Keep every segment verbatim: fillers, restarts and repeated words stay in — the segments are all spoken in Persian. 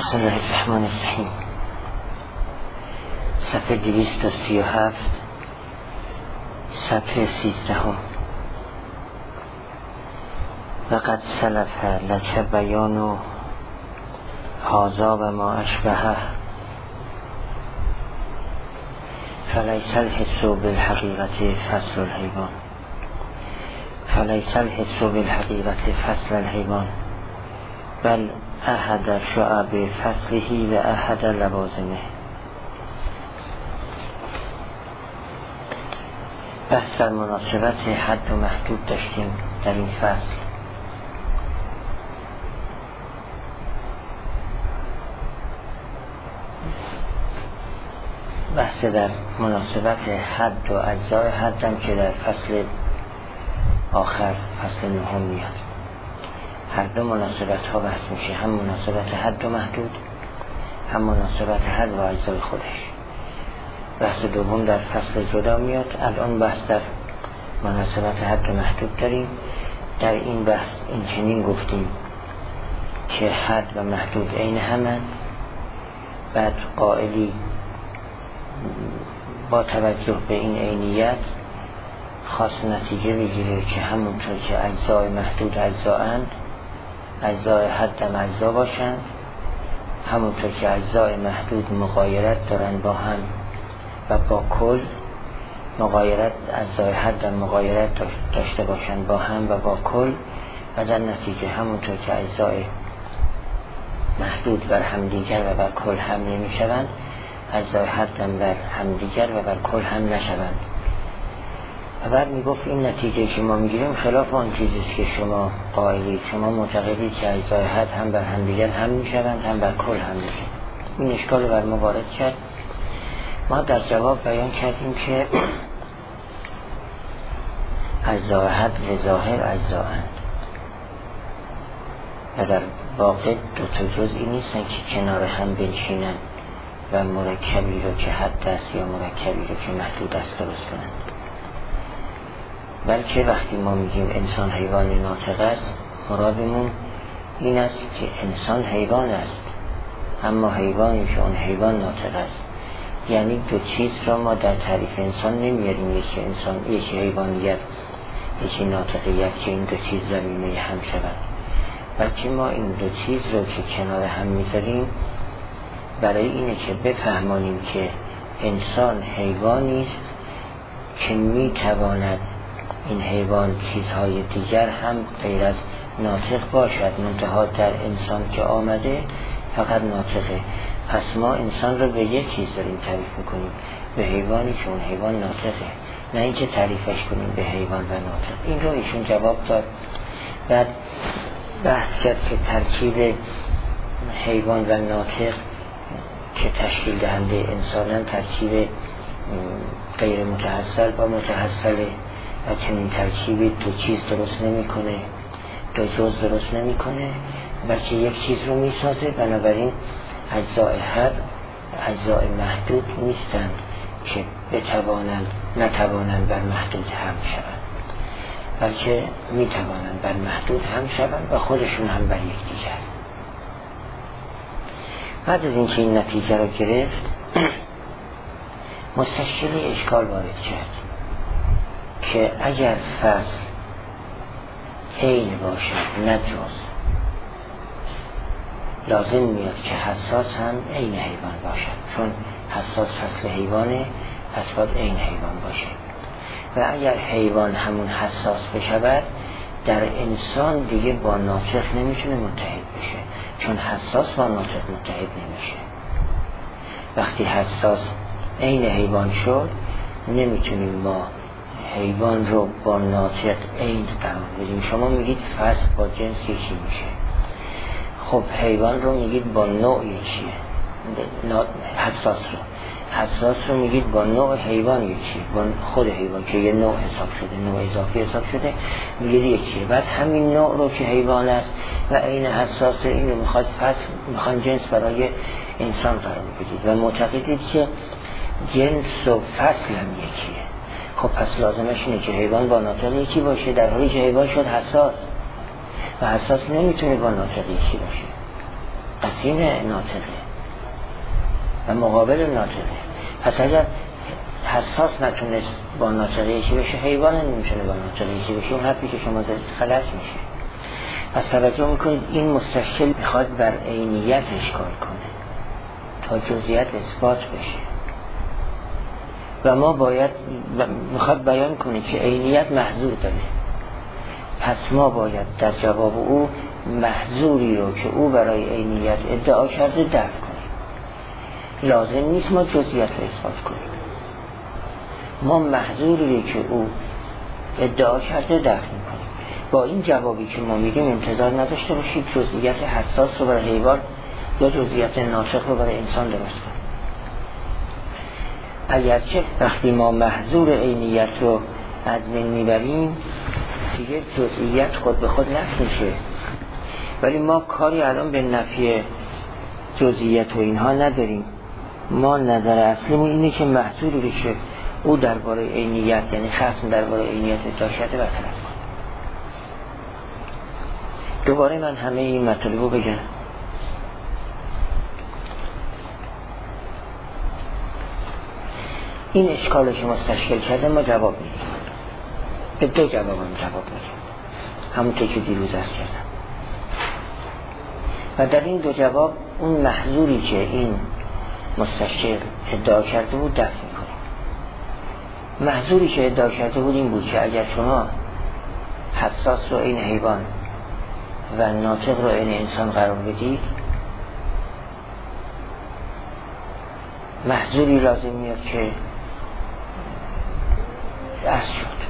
بسم الله الرحمن الرحیم. صفحه دویست و سی و هفت، صفحه سیزدهم. وقد سلف لک بیان هذا و ما اشبهه فلیس الحس بالحقیقت فصل الحیوان فلیس الحس بالحقیقت فصل الحیوان بل احد شعب فصله و احد لوازمه. بحث در مناسبت حد و محدود داشتیم در این فصل. بحث در مناسبت حد و اجزای حدم که در فصل آخر فصل نهم میاد. هر دو مناسبت ها بحث میشه، هم مناسبت حد و محدود، هم مناسبت حد و اجزای خودش. بحث دوم در فصل جدا میاد. الان بحث در مناسبت حد و محدود داریم. در این بحث این چنین گفتیم که حد و محدود عین همند. بعد قائلی با توجه به این عینیت خاص نتیجه بگیره که همونطور که اجزای محدود اجزااند، اجزای حد هم اجزا باشند، همونطور که اجزای محدود مغایرت دارن با هم و با کل، مغایرت اجزای حد هم مغایرت داشته باشند با هم و با کل، و در نتیجه همونطور که اجزای محدود بر همدیگر و بر کل هم نمی شوند، اجزای حد هم بر همدیگر و بر کل هم نشوند. و بعد می گفت این نتیجه که ما میگیریم خلاف آن چیزیست که شما قائلید. شما معتقدید که اجزای حد هم بر همدیگر هم میشوند هم بر کل هم میشوند. این اشکال رو بر ما وارد کرد. ما در جواب بیان کردیم که اجزای حد به ظاهر اجزااند و در واقع دو تا جزئی نیستن که کنار هم بنشینن و مرکبی رو که حد است یا مرکبی رو که محدود است درست کنند. بلکه وقتی ما میگیم انسان حیوان ناطق است، مرادمون این است که انسان حیوان است، اما حیوانی که اون حیوان ناطق است. یعنی دو چیز را ما در تعریف انسان نمیاریم، یکی انسان، یکی حیوانیت، یکی ناطقیت که این دو چیز ضمیمه هم شوند، بلکه ما این دو چیز رو که کنار هم میذاریم برای اینه که بفهمانیم که انسان حیوانی است که میتواند این حیوان چیزهای دیگر هم غیر از ناطق باشد، منتها در انسان که آمده فقط ناطقه. پس ما انسان رو به یک چیز داریم تعریف میکنیم، به حیوانی که اون حیوان ناطقه، نه اینکه تعریفش کنیم به حیوان و ناطق. این رو ایشون جواب داد. بعد بحث کرد که ترکیب حیوان و ناطق که تشکیل دهنده انسانن ترکیب غیر متحصل با متحصله و چنین ترکیبی دو چیز درست نمی کنه، دو جز درست نمی کنه، بلکه یک چیز رو می سازه. بنابراین اجزای حد اجزای محدود نیستند که بتوانند نتوانند بر محدود هم شوند، بلکه می توانند بر محدود هم شوند و خودشون هم بر یکدیگر. بعد از اینکه این نتیجه رو گرفت مستشکلی اشکال وارد کرد که اگر فصل عین باشد نه جز، لازم میاد که حساس هم عین حیوان باشد، چون حساس فصل حیوانه، پس باید عین حیوان باشه. و اگر حیوان همون حساس بشود، در انسان دیگه با ناطق نمیتونه متحد بشه، چون حساس با ناطق متحد نمیشه. وقتی حساس عین حیوان شد، نمیتونیم ما حیوان رو با ناطق عین قرار بدیم. شما میگید فصل با جنس یکی میشه، خب حیوان رو میگید با نوع یکیه، حساس رو حساس رو میگید با نوع حیوان یکیه، با خود حیوان که یه نوع حساب شده، نوع اضافی حساب شده، میگید یکیه. بعد همین نوع رو که حیوان است و عین حساسه، این رو میخواد فصل، میخوان جنس برای انسان قرار بدید و معتقدید که جنس و فصل هم یکیه. خب پس لازمش اینه که حیوان با ناطق یکی باشه، در حالی که حیوان شد حساس و حساس نمیتونه با ناطق یکی باشه. قسیم ناطقه و مقابل ناطقه. پس اگر حساس نتونست با ناطقه یکی بشه، حیوان نمیتونه با ناطقه یکی بشه. اون حرفی که شما زدید خلاص میشه. پس توجه میکنید این مستشکل میخواد بر عینیت اشکال کنه تا جزئیات اثبات بشه و ما باید میخواد بیان کنه که عینیت محظور داره. پس ما باید در جواب او محظوری رو که او برای عینیت ادعا کرده دفع کنیم. لازم نیست ما جزئیات رو اثبات کنیم. ما محظوری که او ادعا کرده دفع میکنیم. با این جوابی که ما میگیم انتظار نداشته باشید جزئیات حساس رو برای حیوان یا جزئیات ناطق رو برای انسان درست کنیم. اگرچه وقتی ما محظور عینیت رو از من میبریم دیگه جزئیات خود به خود نفی میشه، ولی ما کاری الان به نفی جزئیات و اینها نداریم. ما نظر اصلیمون اینه که محظوری که او درباره عینیت، یعنی خصم درباره عینیت ادعا کرده برطرف کنه. دوباره من همه این مطالب رو بگم. این اشکال که مستشکل کرده ما جواب میدیم. به دو جواب هم جواب میدیم، همونطور که دیروز عرض کردم. و در این دو جواب اون محظوری که این مستشکل ادعا کرده بود دفع میکنیم. محظوری که ادعا کرده بود این بود که اگر شما حساس رو این حیوان و ناطق رو این انسان قرار بدید، محظوری لازم میاد که از شد.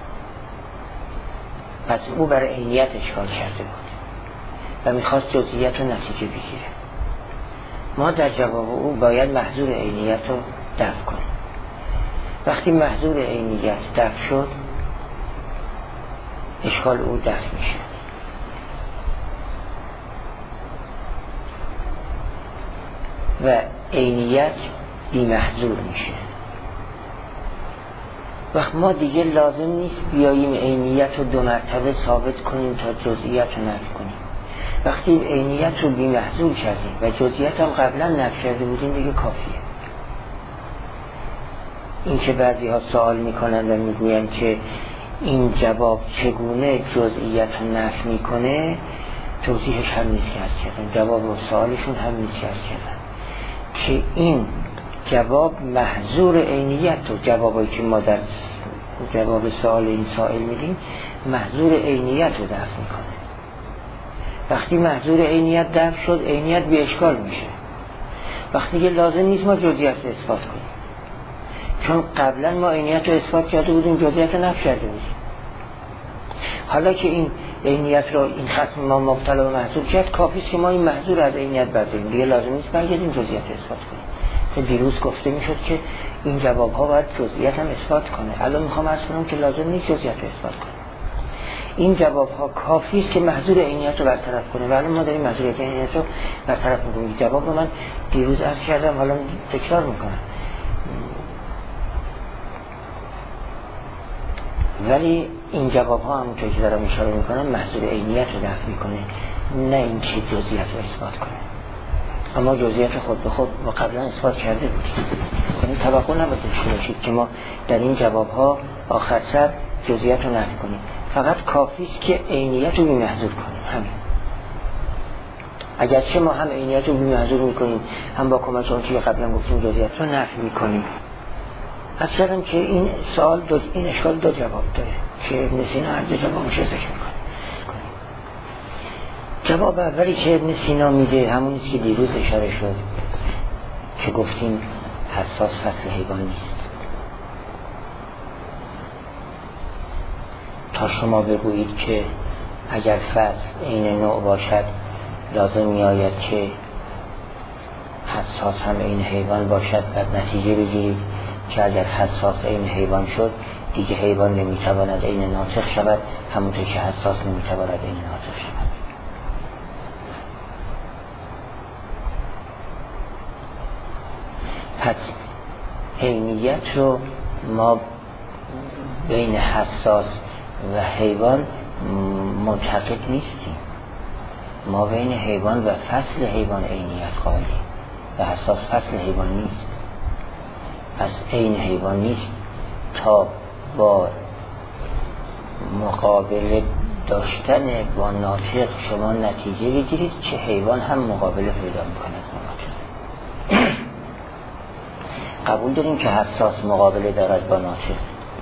پس او برای عینیت اشکال کرده بود و میخواست جزئیات و نتیجه بگیره. ما در جواب او باید محظور عینیت رو دفع کنیم. وقتی محظور عینیت دفع شد اشکال او دفع میشه و عینیت بی محظور میشه. وقت ما دیگه لازم نیست بیاییم عینیت رو دو مرتبه ثابت کنیم تا جزئیات رو نفی کنیم. وقتی عینیت رو بی محظور کردیم و جزئیات هم قبلا نفی کرده بودیم دیگه کافیه. این که بعضی ها سوال میکنن و میگوین که این جواب چگونه جزئیات رو نفی میکنه، توضیحش هم نیست کردن. جواب و سوالشون هم نیست کردن که این جواب محظور عینیت و جوابایی که ما در جواب سوال این سائل میدیم محظور عینیت رو دفع میکنه. وقتی محظور عینیت دفع شد عینیت بی اشکال میشه. وقتی که لازم نیست ما جزئیات رو اثبات کنیم، چون قبلا ما عینیت رو اثبات کرده بودیم جزئیات رو نفی کرده بودیم. حالا که این عینیت رو این خصم ما مبتلا به محظور کرد، کافیست که ما این محظور از عینیت برداریم، دیگه لازم نیست برگردیم جزئیات رو اثبات کنیم. که دیروز گفته میشد که این جواب ها باید جزئیات هم اثبات کنه. الان میخوام عرض کنم که لازم نیست جزئیات رو اثبات کنه. این جواب ها کافی است که محظور عینیت رو برطرف کنه و الان ما داریم محظور عینیت رو برطرف میکنیم. جواب رو من دیروز عرض کردم، حالا تکرار میکنم. ولی این جواب ها همونطور که دارم اشاره میکنم محظور عینیت رو دفع میکنه، نه این که جزئیات رو اثبات کنه. اما جزئیات خود به خود ما قبلا اثبات کرده بودیم. یعنی توقع نباید داشته باشید که ما در این جواب ها آخر سر جزئیات رو نفی کنیم. فقط کافی است که عینیت رو بی‌محظور کنیم. همین. اگرچه ما هم عینیت رو بی‌محظور میکنیم، هم با کمک اون که قبلا گفتیم جزئیات رو نفی میکنیم. اصلا که این سوال دو این اشکال دو جواب داره که ابن سینا هر دو جوابش ذکر میکنه. جواب اولی که ابن سینا میده همونیست که دیروز اشاره شد که گفتیم حساس فصل حیوان نیست. تا شما بگویید که اگر فصل این نوع باشد لازم میآید که حساس هم این حیوان باشد، بعد نتیجه بگیرید که اگر حساس این حیوان شد دیگه حیوان نمیتواند این ناطق شود، همونطور که حساس نمیتواند این ناطق شود. پس عینیت رو ما بین حساس و حیوان منتقد نیستیم. ما بین حیوان و فصل حیوان عینیت قائلیم و حساس فصل حیوان نیست، پس عین حیوان نیست تا با مقابله داشتن با ناطق شما نتیجه بگیرید چه حیوان هم مقابله پیدا میکند با ناطق. قبول داریم که حساس مقابله دارد با ناطق،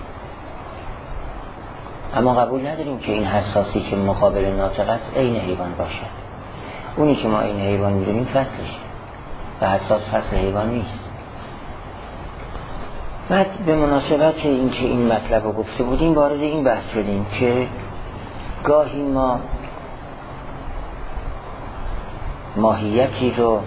اما قبول نداریم که این حساسی که مقابل ناطق است عین حیوان باشد. اونی که ما عین حیوان میدونیم فصلشه و حساس فصل حیوان نیست. بعد به مناسبت این که این مطلب رو گفته بودیم وارد این بحث شدیم که گاهی ما ماهیتی رو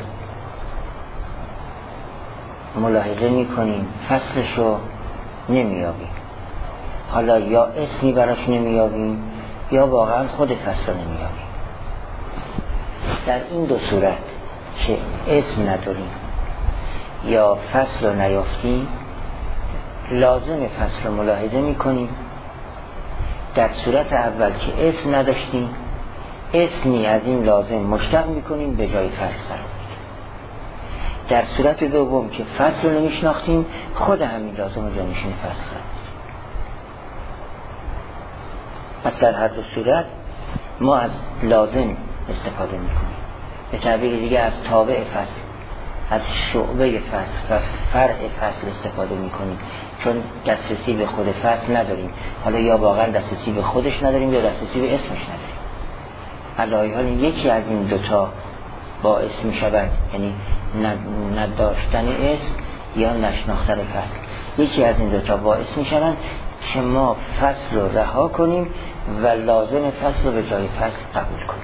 ملاحظه میکنیم فصلش رو نمیابیم، حالا یا اسمی براش نمیابیم یا واقعا خود فصل رو نمیابیم. در این دو صورت که اسم نداریم یا فصل رو نیافتیم لازم فصل رو ملاحظه میکنیم. در صورت اول که اسم نداشتیم اسمی از این لازم مشتق میکنیم به جای فصل قرار میدیم. در صورت دوم که فصل رو نمیشناختیم خود همین لازم رو جانشین فصل قرار میدیم. پس در هر دو صورت ما از لازم استفاده میکنیم، به تعبیر دیگه از تابع فصل، از شعبه فصل و فرع فصل استفاده میکنیم، چون دسترسی به خود فصل نداریم. حالا یا واقعا دسترسی به خودش نداریم یا دسترسی به اسمش نداریم. علایه حال یکی از این دوتا باعث میشود، یعنی نداشتن اسم یا نشناختن فصل، یکی از این دوتا باعث میشود که ما فصل رو رها کنیم و لازم فصل رو به جای فصل قبول کنیم.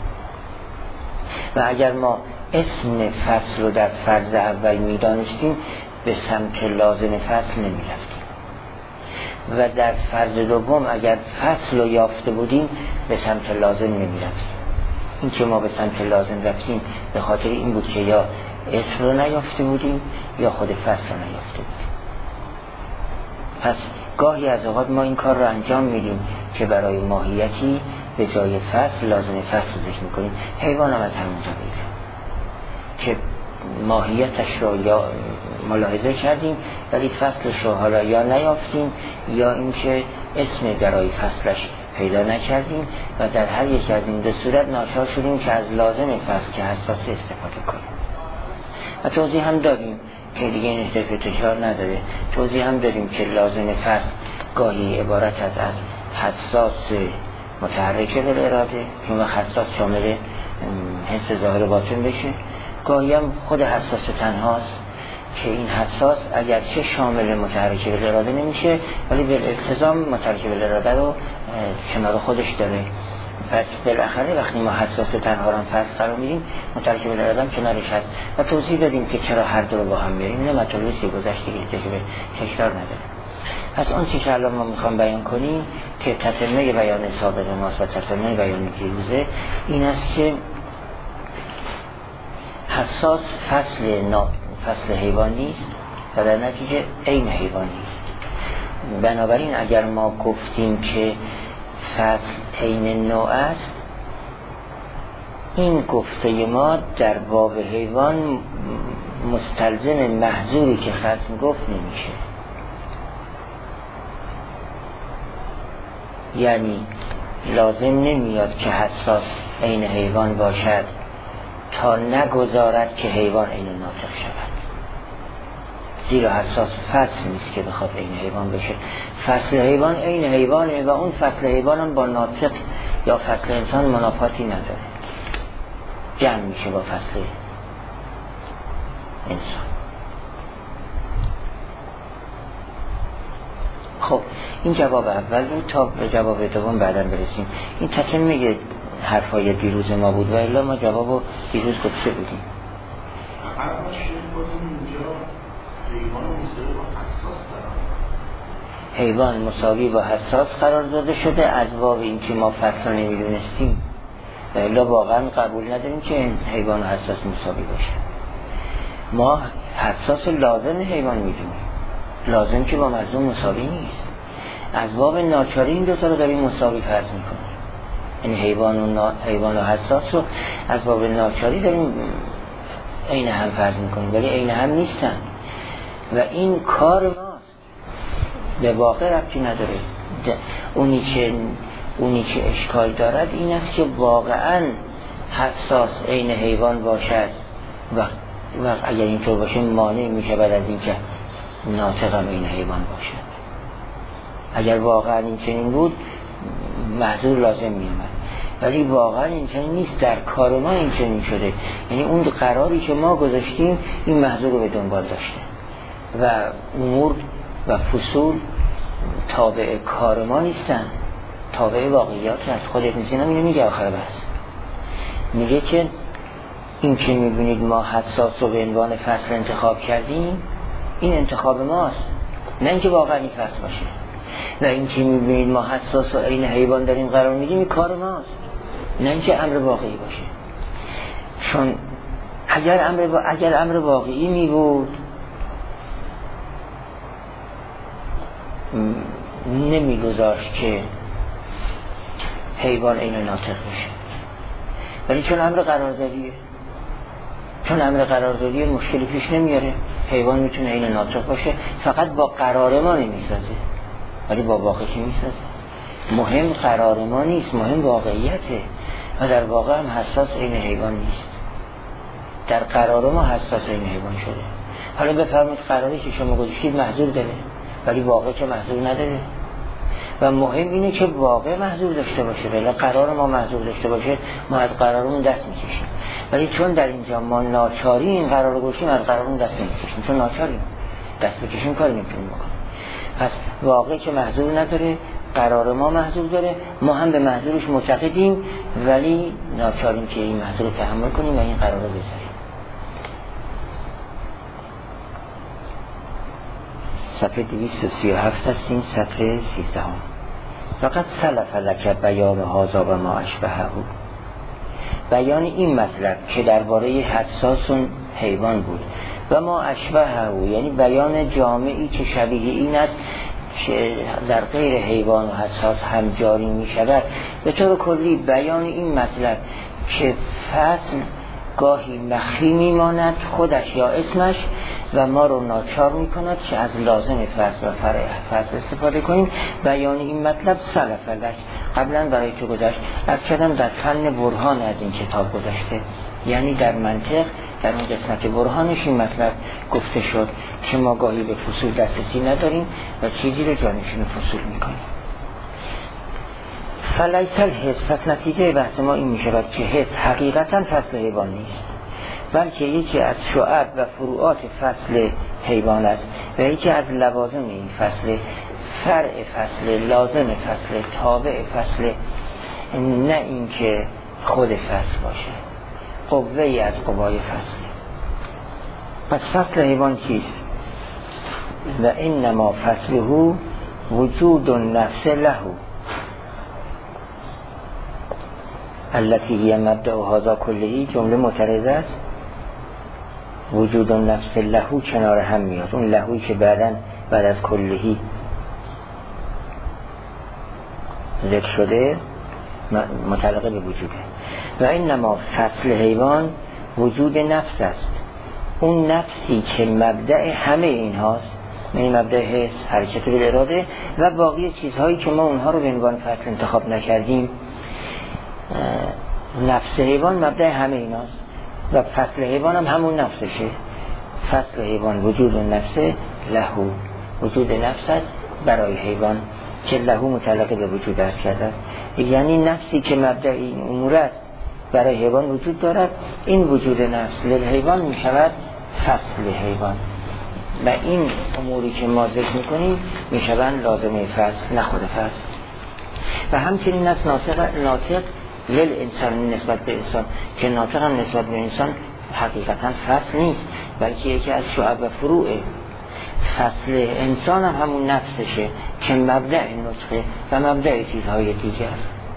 و اگر ما اسم فصل رو در فرض اول میدانستیم به سمت لازم فصل نمیرفتیم و در فرض دوم اگر فصل رو یافته بودیم به سمت لازم نمیرفتیم. این که ما به سمت لازم رفتیم به خاطر این بود که یا اسم رو نیافته بودیم یا خود فصل رو نیافته بودیم. پس گاهی از اوقات ما این کار رو انجام میدیم که برای ماهیتی به جای فصل لازم فصل رو ذکر میکنیم. حیوان هم از همون قبیله که ماهیتش رو یا ملاحظه کردیم ولی فصلش رو حالا یا نیافتیم یا اینکه اسم برای فصلش پیدا نکردیم و در هر یک از این دو صورت ناچار شدیم که از لازم فصل که حساس استفاده کنیم. و توضیح هم داریم که دیگه این احتیاج تکرار نداره. توضیح هم داریم که لازم فصل گاهی عبارت از از حساس متحرکه بالاراده، چون حساس شامل حس ظاهر باطن بشه. گاهی هم خود حساس تنهاست که این حساس اگرچه شامل متحرکه بالاراده نمیشه ولی به التزام متحرکه بالاراده رو کنار خودش داره. پس بالاخره وقتی ما حساس تنها رو فصل قرار میدیم متحرکه بالاراده هم کنارش هست و توضیح دادیم که چرا هر دو رو با هم میاریم. اینه مطالبی گذشته که تکرار نداره. پس آن چیزی که الان ما میخوام بیان کنیم که تتمه بیان سابق ماست و تتمه بیان دیروزه این است که حساس فصل نا فصل حیوان نیست و در نتیجه عین حیوان نیست. بنابراین اگر ما گفتیم که فصل عین نوع است این گفته ما در باب حیوان مستلزم محظوری که خصم گفت نمیشه. یعنی لازم نمیاد که حساس عین حیوان باشد تا نگذارد که حیوان عین ناطق شود، زیرا حساس فصل نیست که بخواد عین حیوان بشه. فصل حیوان عین حیوانه و اون فصل حیوان هم با ناطق یا فصل انسان منافاتی نداره، جمع میشه با فصل انسان. خب این جواب اول بود تا به جواب دوم بعداً برسیم. این تتمه حرفای دیروز ما بود و الا ما جوابو دیروز گفته بودیم. حیوان مساوی با حساس قرار داده شده از باب این که ما فصل نمیدونستیم و الا واقعا قبول نداریم که حیوان و حساس مساوی باشه. ما حساس لازم حیوان میدونیم، لازم که با ملزوم مساوی نیست. از باب ناچاری این دوتا رو داریم مساوی فرض میکنیم. یعنی حیوان و, نا... حیوان و حساس رو از باب ناچاری داریم عین هم فرض میکنیم، ولی عین هم نیستن و این کار ماست، به واقع ربطی نداره. اونی که اونی که اشکال دارد این است که واقعا حساس عین حیوان باشد و و اگر اینطور باشه مانع میشه بعد از این که ناطق هم عین حیوان باشد. اگر واقعا این چنین بود معذور لازم میامد، ولی واقعا این چنین نیست. در کار ما این چنین شده، یعنی اون قراری که ما گذاشتیم این محضور رو به دنبال داشته و امور و فصول تابع کار ما نیستن، تابع واقعیات هست. خودت نیستیم اینو میگه آخر بحث، میگه که این که میبینید ما حساس رو به عنوان فصل انتخاب کردیم این انتخاب ماست، نه اینکه واقعا این فصل باشه. و این که میبینید ما حساس و عین حیوان داریم قرار میدیم این کار ماست، نه اینکه امر واقعی باشه. چون اگر امر با... اگر امر واقعی میبود نمیگذاشت که حیوان عین ناطق بشه، ولی چون امر قراردادیه چون امر قراردادیه مشکلی پیش نمیاره. حیوان میتونه عین ناطق باشه، فقط با قرار ما نمیسازه ولی با واقع که میسازه. مهم قرار ما نیست، مهم واقعیته و در واقع هم حساس عین حیوان نیست. در قرار ما حساس عین حیوان شده. حالا بفرمایید قراری که شما گذاشتید محظور داره ولی واقع که محظور نداره و مهم اینه که واقع محظور داشته باشه. ولی قرار ما محظور داشته باشه ما از قرارمون دست میکشیم، ولی چون در اینجا ما ناچاری این قرار رو گذاشتیم از قرارمون دست نمیکشیم، چون ناچاریم دست بکشیم کاری نمیتونیم بکنیم. پس واقع که محظور نداره، قرار ما محظور داره، ما هم به محظورش معتقدیم ولی ناچاریم که این محظور رو تحمل کنیم و این قرار رو بذاریم. صفحه دویست و سی و هفت هستیم، صفحه سیزده هم. فقط سلف لک بیان هذا و ما اشبهه، بیان این مطلب که درباره حساسون حیوان بود و ما اشبهه، یعنی بیان جامعی که شبیه این است که در غیر حیوان و حساس هم جاری می شود. به طور کلی بیان این مطلب که فصل گاهی مخفی می ماند خودش یا اسمش و ما رو ناچار می کند که از لازم فصل و فرع فصل استفاده کنیم. بیان این مطلب سلف لک، قبلا برای تو گذشت از کدام در فن برهان از این کتاب گذشته، یعنی در منطق در اون قسمت برهانش این مطلب گفته شد که ما گاهی به فصول دسترسی نداریم و چیزی رو جانشین فصول میکنیم. فلیس الحس، پس نتیجه بحث ما این میشود که حس حقیقتا فصل حیوان نیست، بلکه یکی از شعب و فروعات فصل حیوان است و یکی از لوازم این فصل، فرع فصل، لازم فصل، تابع فصل، نه اینکه خود فصل باشه، قوه‌ای از قوای فصل. پس فصل حیوان چیست؟ و انما فصله وجود النفس له التي هي مبدأ هذا كله. جمله معترضه است. وجود النفس له کنار هم میاد، اون لهوی که بعداً بعد از کلهی ذکر شده متعلق به وجوده. و انما فصل حیوان وجود نفس است، اون نفسی که مبدأ همه این هاست، یعنی مبدأ حس، حرکت بالاراده و باقی چیزهایی که ما اونها رو به عنوان فصل انتخاب نکردیم. نفس حیوان مبدأ همه این هاست و فصل حیوان هم همون نفسشه. فصل حیوان وجود نفس لهو، وجود نفس است برای حیوان که لهو متعلق به وجود است کرده، یعنی نفسی که مبدأ این امور است برای حیوان وجود دارد، این وجود نفس للحیوان می شود فصل حیوان و این اموری که ما ذکر می کنیم می شوند لازمه فصل، نه خود فصل. و همچنین است ناطق, ناطق لیل انسان نسبت به انسان که ناطق هم نسبت به انسان حقیقتا فصل نیست بلکه یکی از شعب و فروع فصل انسان هم همون نفسشه که مبدأ نطقه و مبدأ چیزهای دیگر.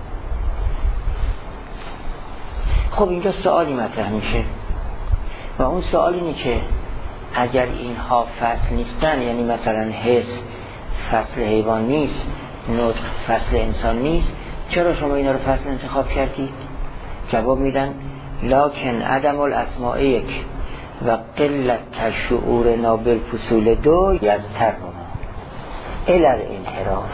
خب اینجا سوالی مطرح میشه و اون سوال اینه که اگر اینها فصل نیستن، یعنی مثلا حس فصل حیوان نیست، نطق فصل انسان نیست، چرا شما اینا رو فصل انتخاب کردید؟ جواب میدن لکن عدم الاسماء یک و قلت شعور نابل فصول دو یزتر الى الانحراف.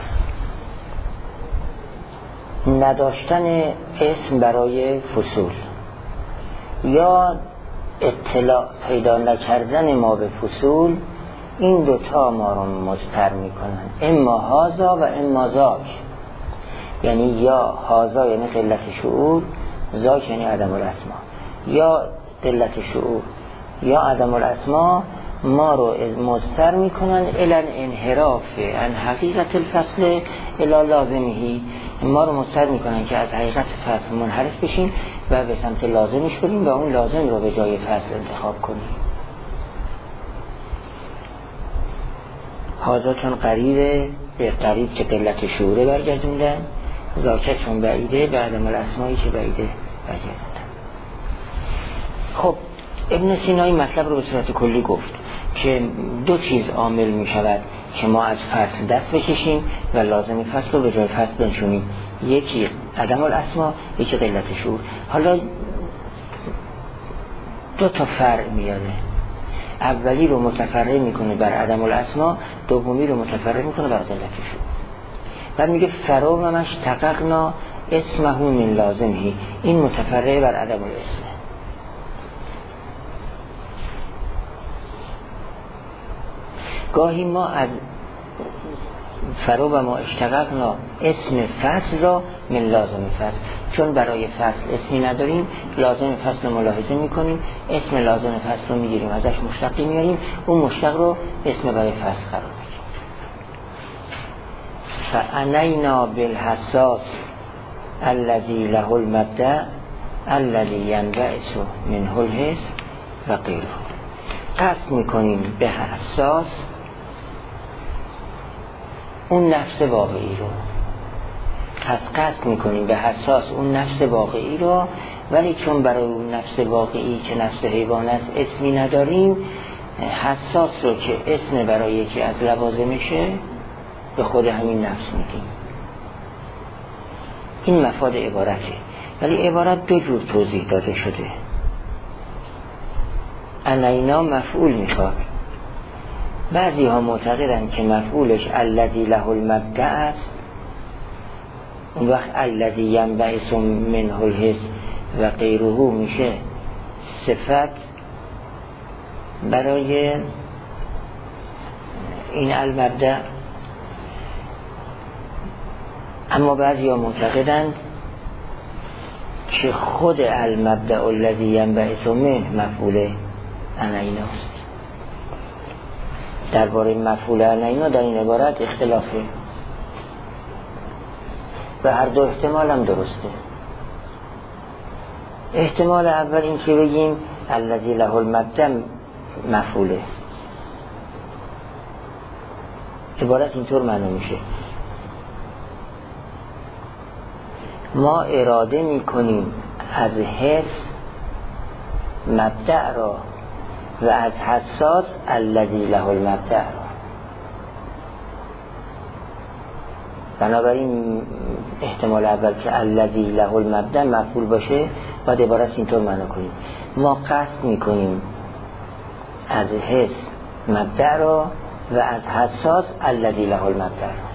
نداشتن اسم برای فصول یا اطلاع پیدا نکردن ما به فصول، این دوتا ما رو مضطر میکنن، اما هازا و اما زاک. یعنی یا هازا یعنی قلت شعور، زاک یعنی عدم الاسما. یا قلت شعور یا عدم الاسما ما رو مضطر میکنن الی انحراف عن حقیقت الفصل الی لازمهی، ما رو مضطر میکنن که از حقیقت فصل منحرف بشیم و به سمت لازمش بریم و اون لازم رو به جای فصل انتخاب کنیم. هازا چون قریبه به قریب که قلت شعوره برگردوندن، زاکه چون بعیده به عدم الاسمایی که بعیده برگردوندن. خب ابن سینا این مطلب رو به صورت کلی گفت که دو چیز عامل می شود که ما از فصل دست بکشیم و لازم فصل رو به جای فصل بنشونیم، یکی عدم الاسما، یکی قلت شعور. حالا دو تا فرع میاره، اولی رو متفرع میکنه بر عدم الاسما، دومی رو متفرع میکنه بر قلت شعور. بعد میگه فراومش تققنا اسمه من لازمهی، این متفرع بر عدم الاسم. گاهی ما از فرا و ما اشتققنا اسم فصل را من لازم فصل، چون برای فصل اسمی نداریم، لازم فصل رو ملاحظه میکنیم، اسم لازم فصل رو میگیریم، ازش مشتقی میاریم، اون مشتق رو اسم برای فصل قرار میدیم. فعنینا بالحساس الذی له المبدأ الذی ینبعث منه الحس و غیره. قصد میکنیم به حساس اون نفس واقعی رو، پس قصد میکنیم به حساس اون نفس واقعی رو، ولی چون برای اون نفس واقعی که نفس حیوان است اسمی نداریم، حساس رو که اسم برای یکی از لوازمشه به خود همین نفس میگیم. این مفاد عبارته، ولی عبارت دو جور توضیح داده شده. انینا مفعول میخواد، بعضی ها معتقدند که مفعولش الذی له المبدأ است، اون وقت الذی ینبعث منه الحس و غیره میشه صفت برای این المبدأ. اما بعضی ها معتقدند که خود المبدأ الذی ینبعث منه مفعول انیناست. درباره مفعول انینا در این عبارت اختلافه و هر دو احتمال هم درسته. احتمال اول این که بگیم الذی له المبدأ مفعوله، عبارت اینطور معنی میشه ما اراده میکنیم از حس مبدأ را و از حساس الذی له المبدأ را. بنابراین احتمال اول که الذی له المبدأ مفعول باشه، باید عبارت اینطور معنی کنیم ما قصد میکنیم از حس مبدأ را و از حساس الذی له المبدأ را.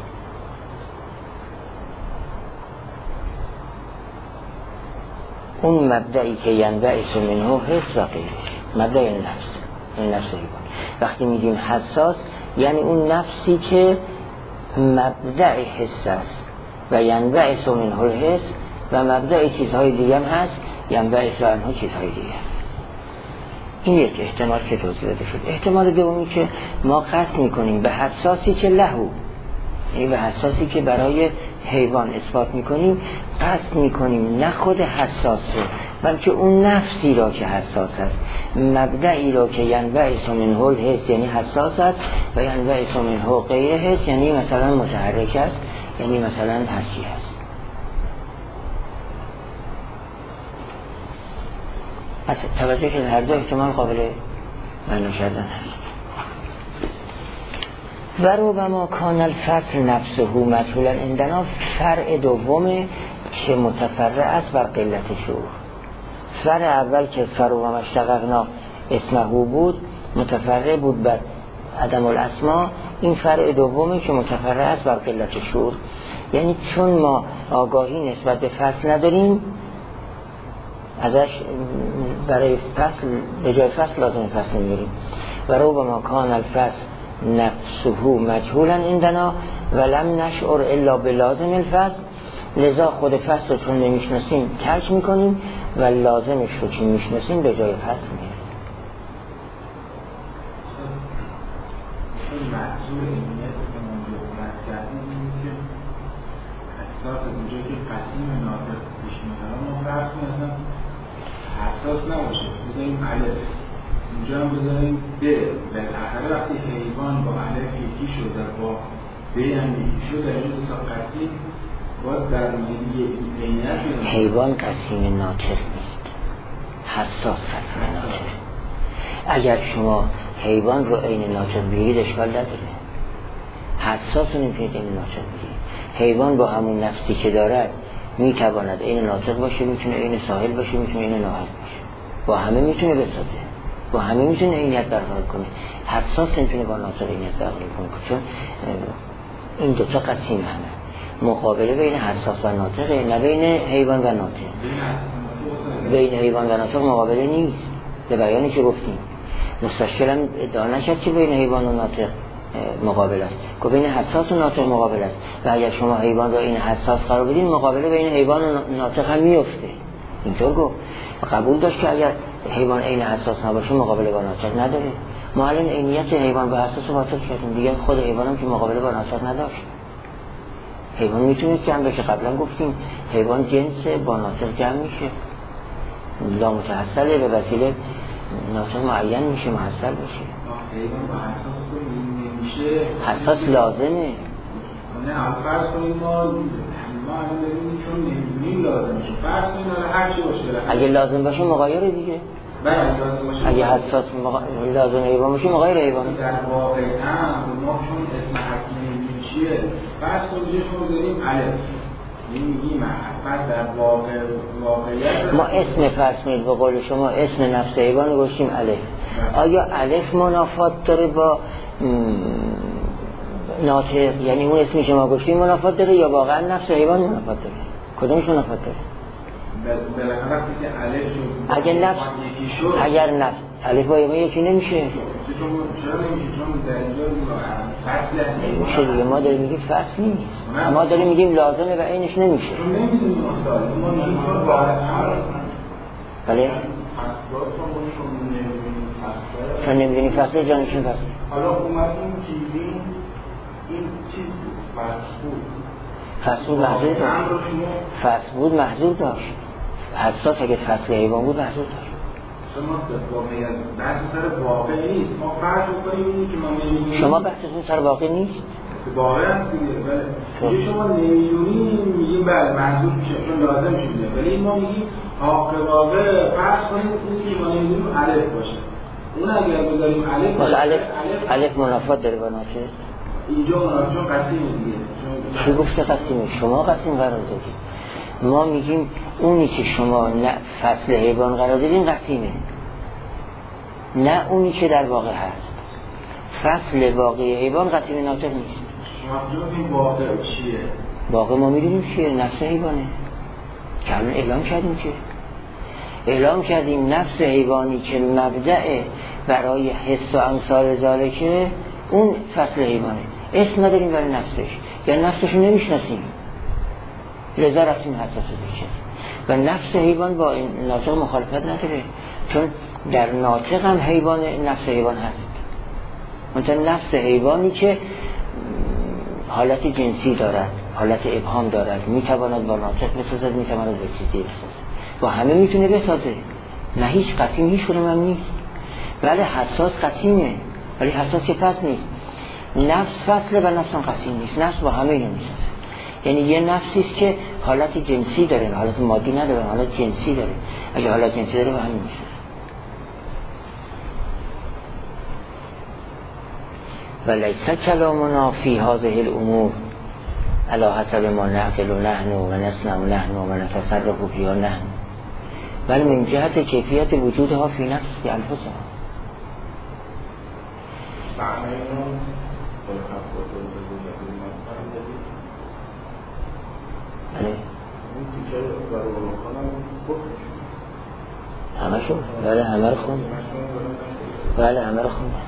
اون مبدئی که ینبعث منه حس و غیره، مبدأ یعنی نفس، این نفس حیوان. وقتی میگیم حساس یعنی اون نفسی که مبدأ حس است و ینبعث منه الحس و مبدأ چیزهای دیگه هم هست، ینبعث عنه چیزهای دیگه. این یک احتمال که توضیح داده شد. احتمال دومی که ما قصد میکنیم به حساسی که لهو، یعنی به حساسی که برای حیوان اثبات میکنیم، قصد میکنیم نه خود حساس رو بلکه اون نفسی را که حساس است، مبدئی را که ینبعث منه الحس یعنی حساس است و ینبعث منه غیر حس یعنی مثلا متحرک است، یعنی مثلا حسی است. پس توجه که هر دو احتمال قابل معنی کردن هست. و ربما کان الفصل نفسه مجهولا عندنا، فرع دومه که متفرع است بر قلت شعور. فرع اول که فرع و مشتققنا اسمه بود متفرع بود بر عدم الاسما. این فرع دومی که متفرع است بر قلت شعور، یعنی چون ما آگاهی نسبت به فصل نداریم ازش برای فصل به جای فصل لازم فصل میگیریم. و رو به ما کان الفصل نفسه مجهولا عندنا ولم نشعر الا بلازم الفصل. لذا خود فصل رو چون نمیشناسیم ترک میکنیم و لازمش رو که میشناسیم به جای فصل میگیریم. محصول اینیت که منجا بحث کردیم اینه که حساس اونجا که قسیم ناطق پیش میدارم ما فرض کنیم اصلا حساس نباشه بذاریم علف اونجا هم بذاریم ب بالاخره وقتی حیوان با علف یکی شد در با ب هم یکی شد در اینجا تا قسیم باید در مجلی اینیت شد. حیوان قسیم ناطق نیست، حساس قسیم ناطق. اگر شما حیوان رو عین ناطق بگیرید اشکال نداره، حساس رو نمیتونید عین ناطق بگیرید. حیوان با همون نفسی که دارد میتواند عین ناطق باشه، میتونه عین ساحل باشه، میتونه عین ناحق باشه، با همه میتونه بسازه، با همه میتونه عینیت برقرار کنه. حساس نمیتونه با ناطق عینیت برقرار کنه چون این دوتا قسیم همه. مقابله بین حساس و ناطقه، نه بین حیوان و ناطق. بین حیوان و ناطق مقابله نیست، به بیانی که گفتیم. مستشکل هم ادعا نکرد که بین حیوان و ناطق مقابل است، که بین حساس و ناطق مقابل است. و اگر شما حیوان را این حساس قرار بدین مقابله بین حیوان و ناطق هم میفته. اینطور گفت و قبول داشت که اگر حیوان عین حساس نباشه مقابله با ناطق نداره. ما الان عینیت حیوان با حساس رو باطل کردیم دیگه. خود حیوان هم که مقابله با ناطق نداشت. حیوان میتونه جمع بشه، قبلا گفتیم حیوان جنس با ناطق جمع میشه، لا متحصله به وسیله ناطق معین میشه، محصل بشه. حیوان با حساس نمیشه، حساس لازمه. نه فرض کنیم ما ما الان داریم چون نمیدونیم لازم میشه، فرض کنیم الان هر چی باشه اگه لازم باشه مغایره دیگه. بله لازم باشه. اگه حساس مغ... لازم حیوان باشه مغایر حیوان. در واقع هم ما چون اسم حسن نمیدونیم چیه، فرض کنیم شما داریم الف میگیم پس در واقع واقعیت ما اسم فرض کنید به قول شما اسم نفس حیوان رو گوشیم الف. آیا الف منافات داره با ناطق؟ یعنی اون اسمی که ما گوشیم منافات داره یا واقعا نفس حیوان منافات داره؟ کدومش منافات داره؟ بالاخره وقتی که الف شد اگر نفس اگر نفس الف با حیوان یکی نمیشه. چرا نمیشه؟ چون در اینجا فصل نمیشه دیگه. ما داریم میگیم فصل نیست، ما داریم میگیم لازمه و اینش نمیشه. چون نمیدونیم اصلا ما میگیم چون واقعا بله چون نمیدونیم فصل جانشون فصل. حالا اومدیم چیزی این چیز فصل بود فصل بود محضور داشت، فصل بود محضور داشت. حساس اگه فصل حیوان بود محضور داشت. شما بحث سر واقع نیست، ما فرض کنیم اینی که ما نمیدونیم. شما بحثتون سر واقع نیست؟ واقع هست دیگه. بله شما نمیدونیم میگیم بله محضور میشه چون لازم میشه، ولی ما میگیم حق واقع فرض کنیم اینی که ما نمیدونیم الف باشه. اون اگر بذاریم الف باشه الف الف منافات داره با ناطق. اینجا منافات چون قسیمه دیگه. چی گفته قسیمه؟ شما قسیم قرار دادید. ما میگیم اونی که شما نه فصل حیوان قرار دادین قسیمه، نه اونی که در واقع هست. فصل واقعی حیوان قسیم ناطق نیست. شما این واقع چیه؟ واقع ما میدونیم چیه، نفس حیوانه که الان اعلام کردیم که اعلام کردیم نفس حیوانی که مبدأ برای حس و امثال ذالکه اون فصل حیوانه. اسم نداریم برای نفسش، یعنی نفسش رو نمیشناسیم، لذا رفتیم حساس ذکر. و نفس حیوان با این ناطق مخالفت نداره، چون در ناطق هم حیوان نفس حیوان هست. مثلا نفس حیوانی که حالت جنسی دارد، حالت ابهام دارد، میتواند با ناطق بسازد، میتواند با چیزی بسازد، با همه میتونه بسازه. نه هیچ قسیم هیچ کدوم هم نیست. ولی حساس قسیمه، ولی حساس که فصل نیست. نفس فصله و نفس هم قسیم نیست. نفس با همه اینو میسازه. یعنی یه نفسی است که حالت جنسی داره، حالت مادی نداره، حالت جنسی داره. اگه حالت جنسی داره با همین میسازه. ولیس کلامنا فی هذه الامور علی حسب ما نعقل و نحن و نسمع و نحن و نتصرف فیها نحن، بل من جهت کیفیت وجودها فی نفس انفسها. بله همه شون بله همه رو خون بله همه رو خون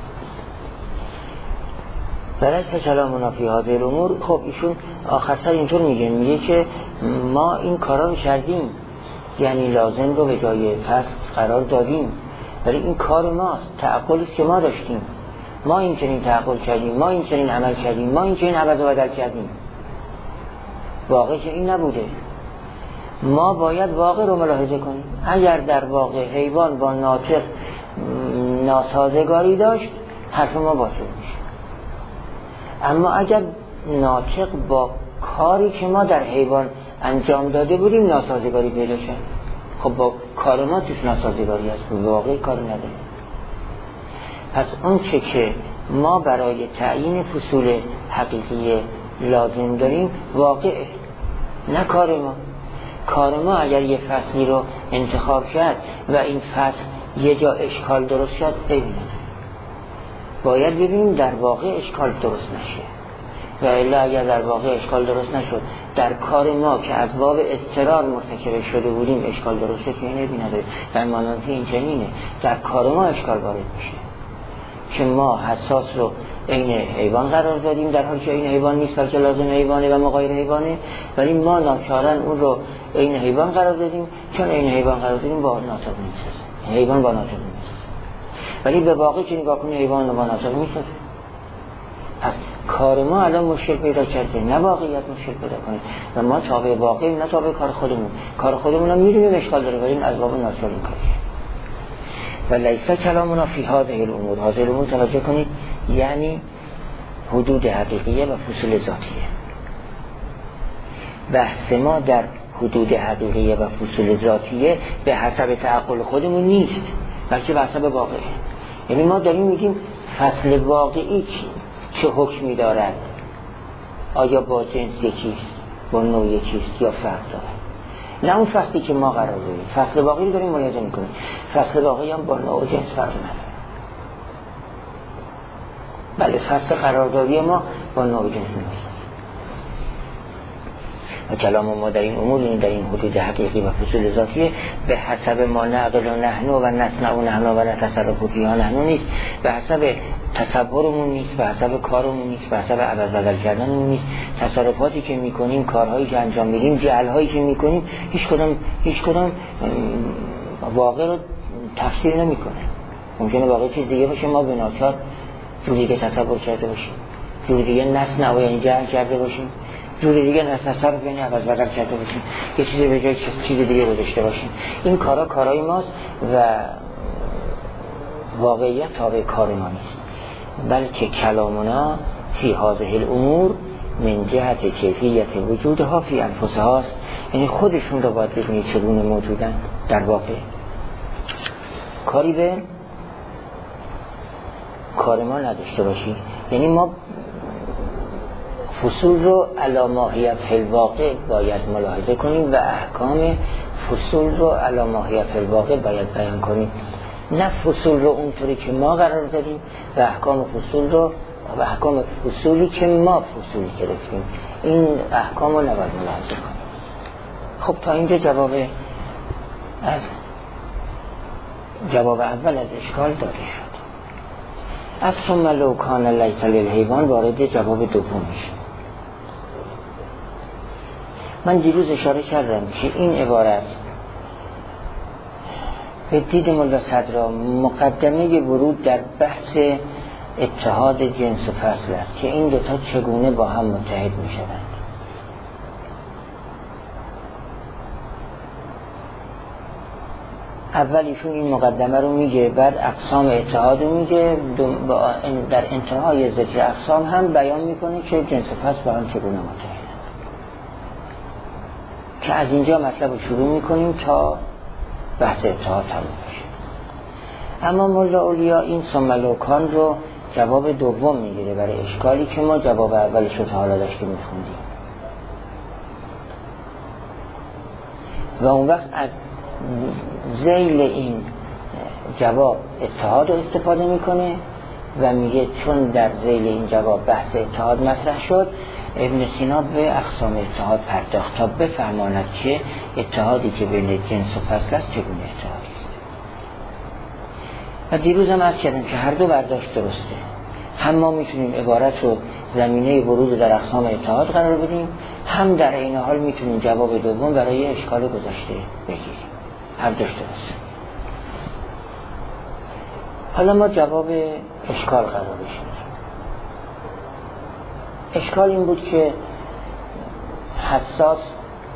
بله کلامنا فی هذه الامور. خب ایشون آخرسر اینطور میگه میگه که ما این کارا رو کردیم، یعنی لازم رو به جای فصل قرار دادیم، ولی این کار ماست، تعقلی است که ما داشتیم، ما این چنین تعقل کردیم، ما این چنین عمل کردیم، ما این چنین عوض و بدل کردیم. واقع که این نبوده. ما باید واقع رو ملاحظه کنیم. اگر در واقع حیوان با ناطق ناسازگاری داشت حرف ما باطل میشه، اما اگر ناطق با کاری که ما در حیوان انجام داده بودیم ناسازگاری پیدا کرد، خب با کار ما توش ناسازگاری هست، واقعی کار نداره. پس اون چه که ما برای تعیین فصول حقیقی لازم داریم واقعه، نه کار ما. کار ما اگر یه فصلی رو انتخاب کرد و این فصل یه جا اشکال درست شد، ببینید باید ببینیم در واقع اشکال درست نشه، و الا اگر در واقع اشکال درست نشد در کار ما که از باب اضطرار مرتکب شده بودیم اشکال درست شد، که نبی نداره. در مانند این چنینه، در کار ما اشکال وارد میشه که ما حساس رو عین حیوان قرار دادیم در حالی که عین حیوان نیست بلکه لازم حیوانه و مغایر حیوانه، ولی ما ناچارن اون رو عین حیوان قرار دادیم، چون عین حیوان قرار دادیم با ناطق میسازه، حیوان با ناطق میسازه، ولی به واقع که نگاه کنی حیوان با ناطق میسازه. پس کار ما الان مشکل پیدا کرده، نه واقعیت مشکل پیدا کنه و ما تابع واقعی نه تابع کار خودمون. کار خودمون هم میدونیم اشکال داره ولی از باب ناطق این کاری. و لیس کلامنا فی هذه الامور، هذه الامور توجه کنید یعنی حدود حقیقیه و فصول ذاتیه. بحث ما در حدود حقیقیه و فصول ذاتیه به حسب تعقل خودمون نیست، بلکه به حسب واقعه. یعنی ما داریم میگیم فصل واقعی چی؟ چه حکمی دارد؟ آیا با جنس یکیست، با نوع یکیست یا فرق دارد؟ نه اون فصلی که ما قرار داریم، فصل واقعی رو داریم ملاحظه میکنیم، فصل واقعی هم با نوع جنس فرق نداره. بله فصل قراردادی ما با نوع جنس نیست. و کلام ما در این امور، این در این حدود حقیقی و فصول ذاتیه، به حسب ما نعقل و نحن و نسمع و نحن و نتصرف فیها نحن نیست، به حسب تصورمون نیست، به حسب کارمون نیست، به حسب عوض بدل کردنمون نیست. تصرفاتی که میکنیم، کارهایی که انجام میدیم، جعلهایی که میکنیم، هیچ کدام هیچ کدام واقع رو تفسیر نمیکنه. ممکنه واقع چیز دیگه باشه، ما به ناچار جوری دیگه تصور کرده باشیم، جوری دیگه نسمع و یعنی جعل کرده باشیم، جوری دیگه تصرف یعنی عوض بدل کرده باشیم، یه چیزی به جای چیز دیگه گذاشته باشیم. این کارا کارای ماست و واقعیت تابع کار ما نیست، بلکه کلامنا فی هذه الامور من جهت کیفیت وجودها فی انفسها است، یعنی خودشون رو باید ببینید چگونه موجودن در واقع. کاری به کار ما نداشته باشی، یعنی ما فصول رو علی ماهیت الواقع باید ملاحظه کنیم و احکام فصول رو علی ماهیت الواقع باید بیان کنیم، نه فصول رو اونطوری که ما قرار دادیم و احکام فصول رو و احکام فصولی که ما فصولی گرفتیم، این احکام رو نباید ملاحظه کنیم. خب تا اینجا جواب از جواب اول از اشکال داده شد. از ثم لو کان لیس للحیوان وارد جواب دوم میشه. من دیروز اشاره کردم که این عبارت به دید ملا صدرا مقدمه ورود در بحث اتحاد جنس و فصل است که این دوتا چگونه با هم متحد می شوند. اولیشون این مقدمه رو میگه، بعد اقسام اتحاد رو میگه، در انتهای ذکر اقسام هم بیان میکنه که جنس و فصل با هم چگونه متحد، که از اینجا مطلب رو شروع میکنیم تا بحث اتحاد تموم بشه. اما مولا اولیا این ثم لو کان رو جواب دوم میگیره برای اشکالی که ما جواب اولش رو تا حالا داشتیم میخوندیم. و اون وقت از ذیل این جواب اتحاد رو استفاده میکنه و میگه چون در ذیل این جواب بحث اتحاد مطرح شد، ابن سینا به اقسام اتحاد پرداخت تا بفهماند که اتحادی که بین جنس و فصل است چگونه اتحادی است. و دیروز هم عرض کردم که هر دو برداشت درسته. هم ما میتونیم عبارت رو زمینه ورود در اقسام اتحاد قرار بدیم، هم در این حال میتونیم جواب دوم برای اشکال گذاشته بگیریم. هر دوش درسته. حالا ما جواب اشکال قرار بشیم. اشکال این بود که حساس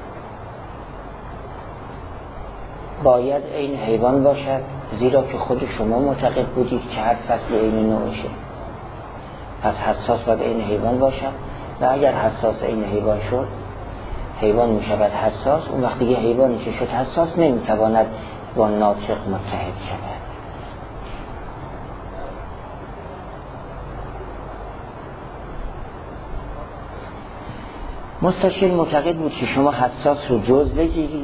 باید عین حیوان باشد، زیرا که خود شما معتقد بودید که هر فصل عین نوعشه. پس حساس باید عین حیوان باشد و اگر حساس عین حیوان شد، حیوان می شود حساس. اون وقت دیگه حیوانی که شد حساس نمی تواند با ناطق متحد شود. مستشکل معتقد بود که شما حساس رو جز بگیرید،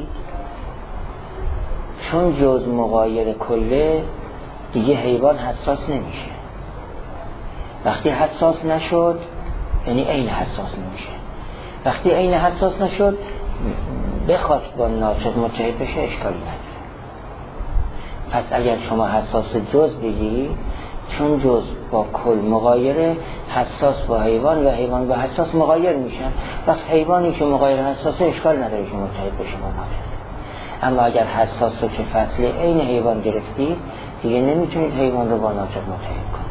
چون جز مغایر کله دیگه حیوان حساس نمیشه. وقتی حساس نشد یعنی عین حساس نمیشه. وقتی عین حساس نشد بخواد با ناطق متحد بشه اشکالی نداره. پس اگر شما حساس جز بگیرید، چون جز با کل مغایره، حساس با حیوان و حیوان با حساس مغایر میشن. وقت حیوانی که مغایر حساسه اشکال نداره که متحد بشه با ناطق. اما اگر حساس رو که فصل عین حیوان گرفتید، دیگه نمیتونید حیوان رو با ناطق متحد کنید.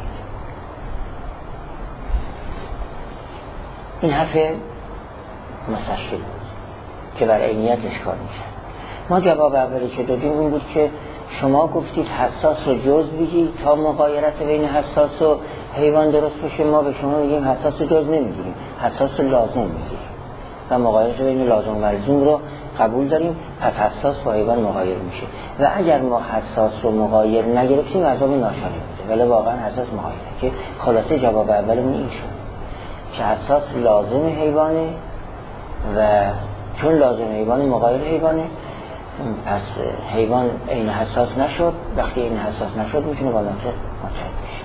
این حرف مستشکل بود که بر عینیت اشکال میشه. ما جواب اولی که دادیم این بود که شما گفتید حساس رو جز بگید تا مغایرت بین حساس و حیوان درست بشه. ما به شما میگیم حساس رو جز نمیگیریم، حساس رو لازم میگیریم و مغایرت بین لازم و ملزوم رو قبول داریم. پس حساس با حیوان مغایر میشه. و اگر ما حساس رو مغایر نگرفتیم عذاب ناشانی بوده، ولی واقعا حساس مغایره. که خلاصه جواب اول این شد که حساس لازم حیوانه و چون لازم حیوان مغایر حیوانه، پس حیوان عین حساس نشد. وقتی عین حساس نشد میتونه با ناطق متحد بشه.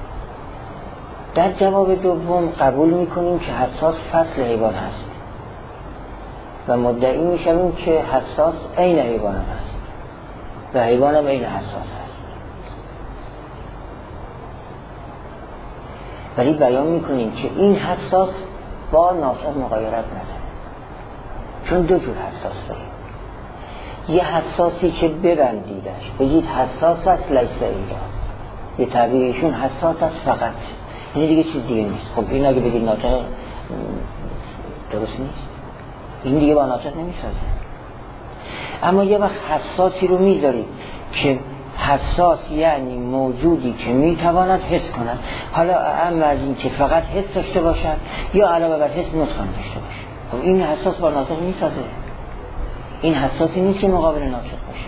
در جواب دوم قبول میکنیم که حساس فصل حیوان هست و مدعی میشویم که حساس عین حیوان هست و حیوان هم عین حساس هست. ولی بیان میکنیم که این حساس با ناطق مغایرت نداره، چون دو جور حساس داریم. یه حساسی که ببندیدش بگید حساس است لیس الا، یه تعبیرشون حساس است فقط، یعنی دیگه چیز دیگه نیست. خب این اگه بگید ناطق درست نیست، این دیگه با ناطق نمیسازه. اما یه وقت حساسی رو میذارید که حساس یعنی موجودی که میتواند حس کند، حالا اما از این که فقط حس داشته باشد یا علاوه بر حس نطق داشته باشه. خب این حساس با ناطق میسازه. این حساسی نیست که مقابل ناطق باشه.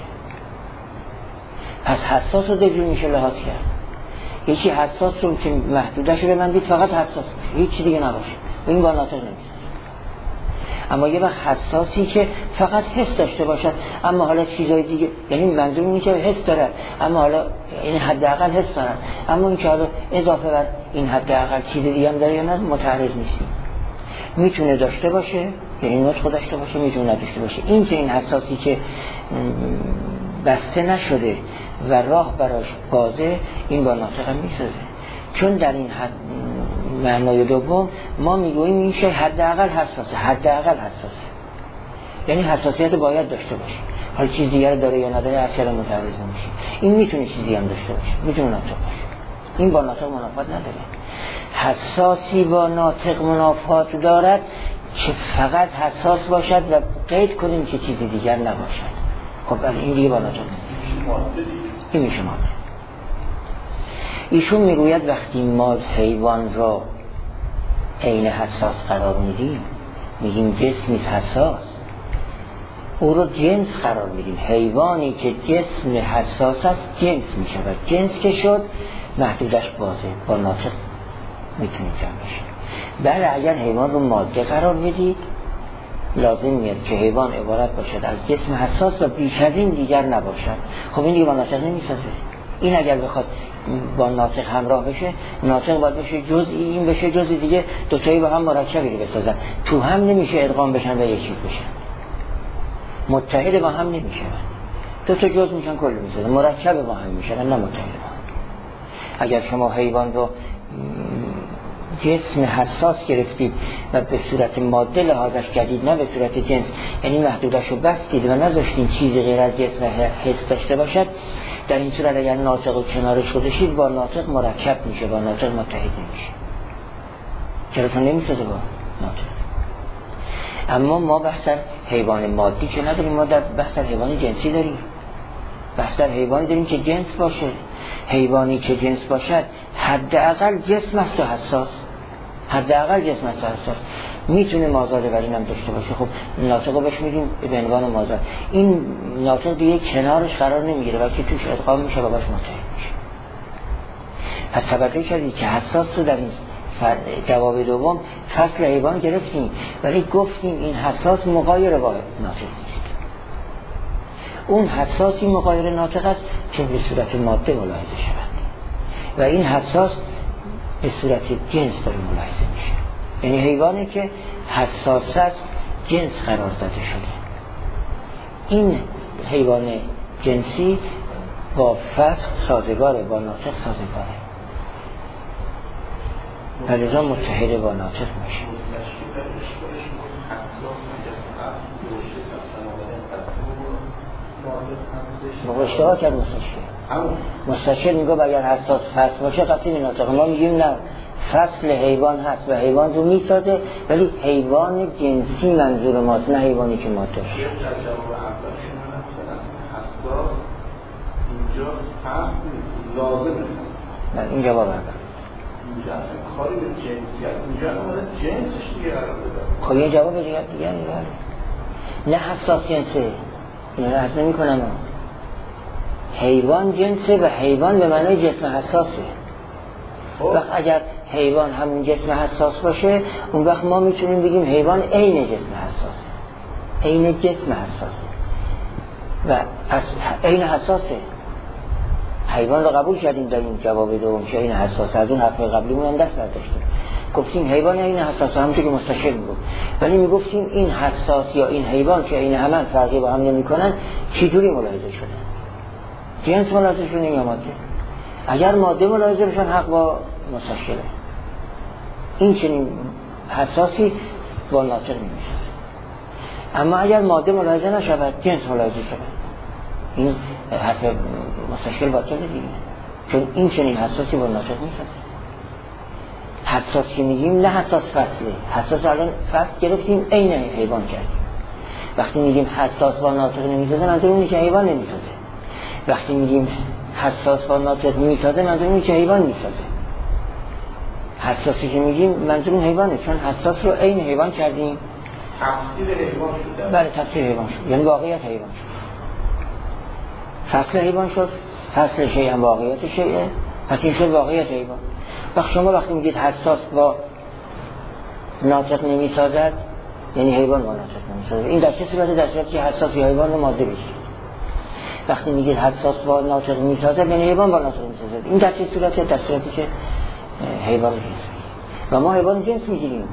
پس حساس رو دجور میشه لحاظ کرد. یکی حساس رو که محدودش رو ببندید فقط حساس باشه، هیچ چیز دیگه نباشه، این با ناطق نمیسازه. اما یه وقت حساسی که فقط حس داشته باشد اما حالا چیزای دیگه، یعنی منظور اینه که حس داره اما حالا این حداقل حس داره، اما این که حالا اضافه بر این حداقل چیز دیگه هم داره یا نه متعرض نیستیم. میتونه داشته باشه، یعنی نطق داشته باشه، میتونه نداشته باشه. این که این حساسی که بسته نشده و راه براش بازه، این با ناطق هم میسازه. چون در این حد معنای دوم ما میگوییم این شی حداقل حساسه، حداقل حساسه، یعنی حساسیت باید داشته باشه. حالا چیز دیگر داره یا نداره اصلا متعرض نمیشه. این میتونه چیزی هم داشته باشه، میتونه ناطق باشه. این با ناطق منافات نداره. حساسی با ناطق منافات دارد که فقط حساس باشد و قید کنیم که چیزی دیگر نباشد. خب این دیگه با ناطق نمیشه. این میشه ماده. ایشون میگوید وقتی ما حیوان را عین حساس قرار میدیم، میگیم جسمی حساس، او رو جنس قرار میدیم. حیوانی که جسم حساس است جنس میشود. جنس که شد محدودش بازه، با ناطق میتونید جمع بشه. بله اگر حیوان رو ماده قرار بدید لازم میاد که حیوان عبارت باشد از جسم حساس و بیش از این دیگر نباشد. خب این دیگه با ناطق نمیسازه. این اگر بخواد با ناطق همراه بشه، ناطق باید بشه جزئی، این بشه جزئی، دیگه دو تایی با هم مرکبی رو بسازن، تو هم نمیشه ادغام بشن و یک چیز بشن، متحد با هم نمیشه، دو تا جزء میشن کل میسازن، مرکب با هم میشن نه متحد با هم. اگر شما حیوان رو جسم حساس گرفتید و به صورت ماده لحاظش کردید نه به صورت جنس، یعنی محدودش رو بستید و نذاشتین چیزی غیر از جسم حس داشته باشد، در این صورت اگر ناطق و کنارش گذاشتید با ناطق مرکب میشه، با ناطق متحد نمیشه. چرا؟ چون نمیسازه با ناطق. اما ما بحث حیوان مادی که نداریم، ما در بحث حیوان جنسی داریم. بحث در حیوانی داریم که جنس باشه. حیوانی که جنس باشد حداقل جسم است و حساس، حداقل جسم است و حساس، میتونه مازاد بر اینم داشته باشه. خب ناطق رو بهش میگیم به عنوان مازاد. این ناطق دیگه کنارش قرار نمیگیره بلکه توش ادغام میشه و باش متحد میشه. پس توجه کردید که حساس رو در این جواب دوم فصل حیوان گرفتیم، ولی گفتیم این حساس مغایر با ناطق نیست. اون حساسی مغایر ناطق است که به صورت ماده ملاحظه شود و این حساس به صورت جنس داره ملاحظه میشه. یعنی حیوانی که حساس است جنس قرار داده شده. این حیوان جنسی با فصل سازگاره، با ناطق سازگاره، لذا متحد با ناطق میشه. با اشتباه کرد مستشکل. مستشکل میگه اگر حساس فصل باشه قطعی ناطق. ما میگیم نه، فصل حیوان هست و حیوان رو میسازه، ولی حیوان جنسی منظور ماست نه حیوانی که ماده باشه. اینجا فصل نیست، لازمه. نه این جواب هم اینجا اصلا کاری به جنسیت، اینجا آمده جنسش دیگه قرار بده. خب یه جواب دیگه دیگه نه حساس جنسه، اینو عرض نمی کنم. حیوان جنسه و حیوان به معنی جسم حساسه. وقت اگر حیوان همون جسم حساس باشه، اون وقت ما میتونیم بگیم حیوان عین جسم حساسه، عین جسم حساسه و عین حساسه. حیوان رو قبول کردیم در این جواب دوم که عین حساسه. از اون حرفای قبلیمون هم دست نداشتیم، گفتیم حیوان عین حساسه، همونطور که مستشکل میگفت، ولی میگفتیم این حساس یا این حیوان که عین همن فرقی با هم نمیکنن چجوری ملاحظه شدن؟ جنس ملاحظه شدن یا ماده؟ اگر ماده ملاحظه بشن حق با مستشکله. این چنین حساسی با ناطق نمیشه. اما اگر ماده ملاحظه نشود جنس ملاحظه شود، این حرف مستشکل باطله دیگه، چون این چنین حساسی با ناطق نیست. حساس که میگیم نه حساس فصله، حساس الان فصل گرفتیم عین حیوان کردیم. وقتی میگیم حساس با ناطق نمیسازه منظور اونه که حیوان نمیسازه. وقتی میگیم حساس با ناطق میسازه منظور اونه که حیوان میسازه. حساسی که میگیم منظور اون حیوانه، چون حساس رو عین حیوان کردیم. تفسیر حیوان شد. بله تفسیر حیوان شد، یعنی واقعیت حیوان شد. فصل حیوان شد، فصل شیء هم واقعیت شیء، پس این شد واقعیت حیوان. وقت شما وقتی میگید حساس با ناطق نمیسازد یعنی حیوان با ناطق نمیسازد. این در چه صورت؟ در صورتی که حساس یا حیوان رو ماده بشید. وقتی میگید حساس با ناطق میسازد یعنی حیوان با ناطق میسازد. این در چه صورتی؟ در صورتی که حیوان جنس و ما حیوان جنس میگیریم.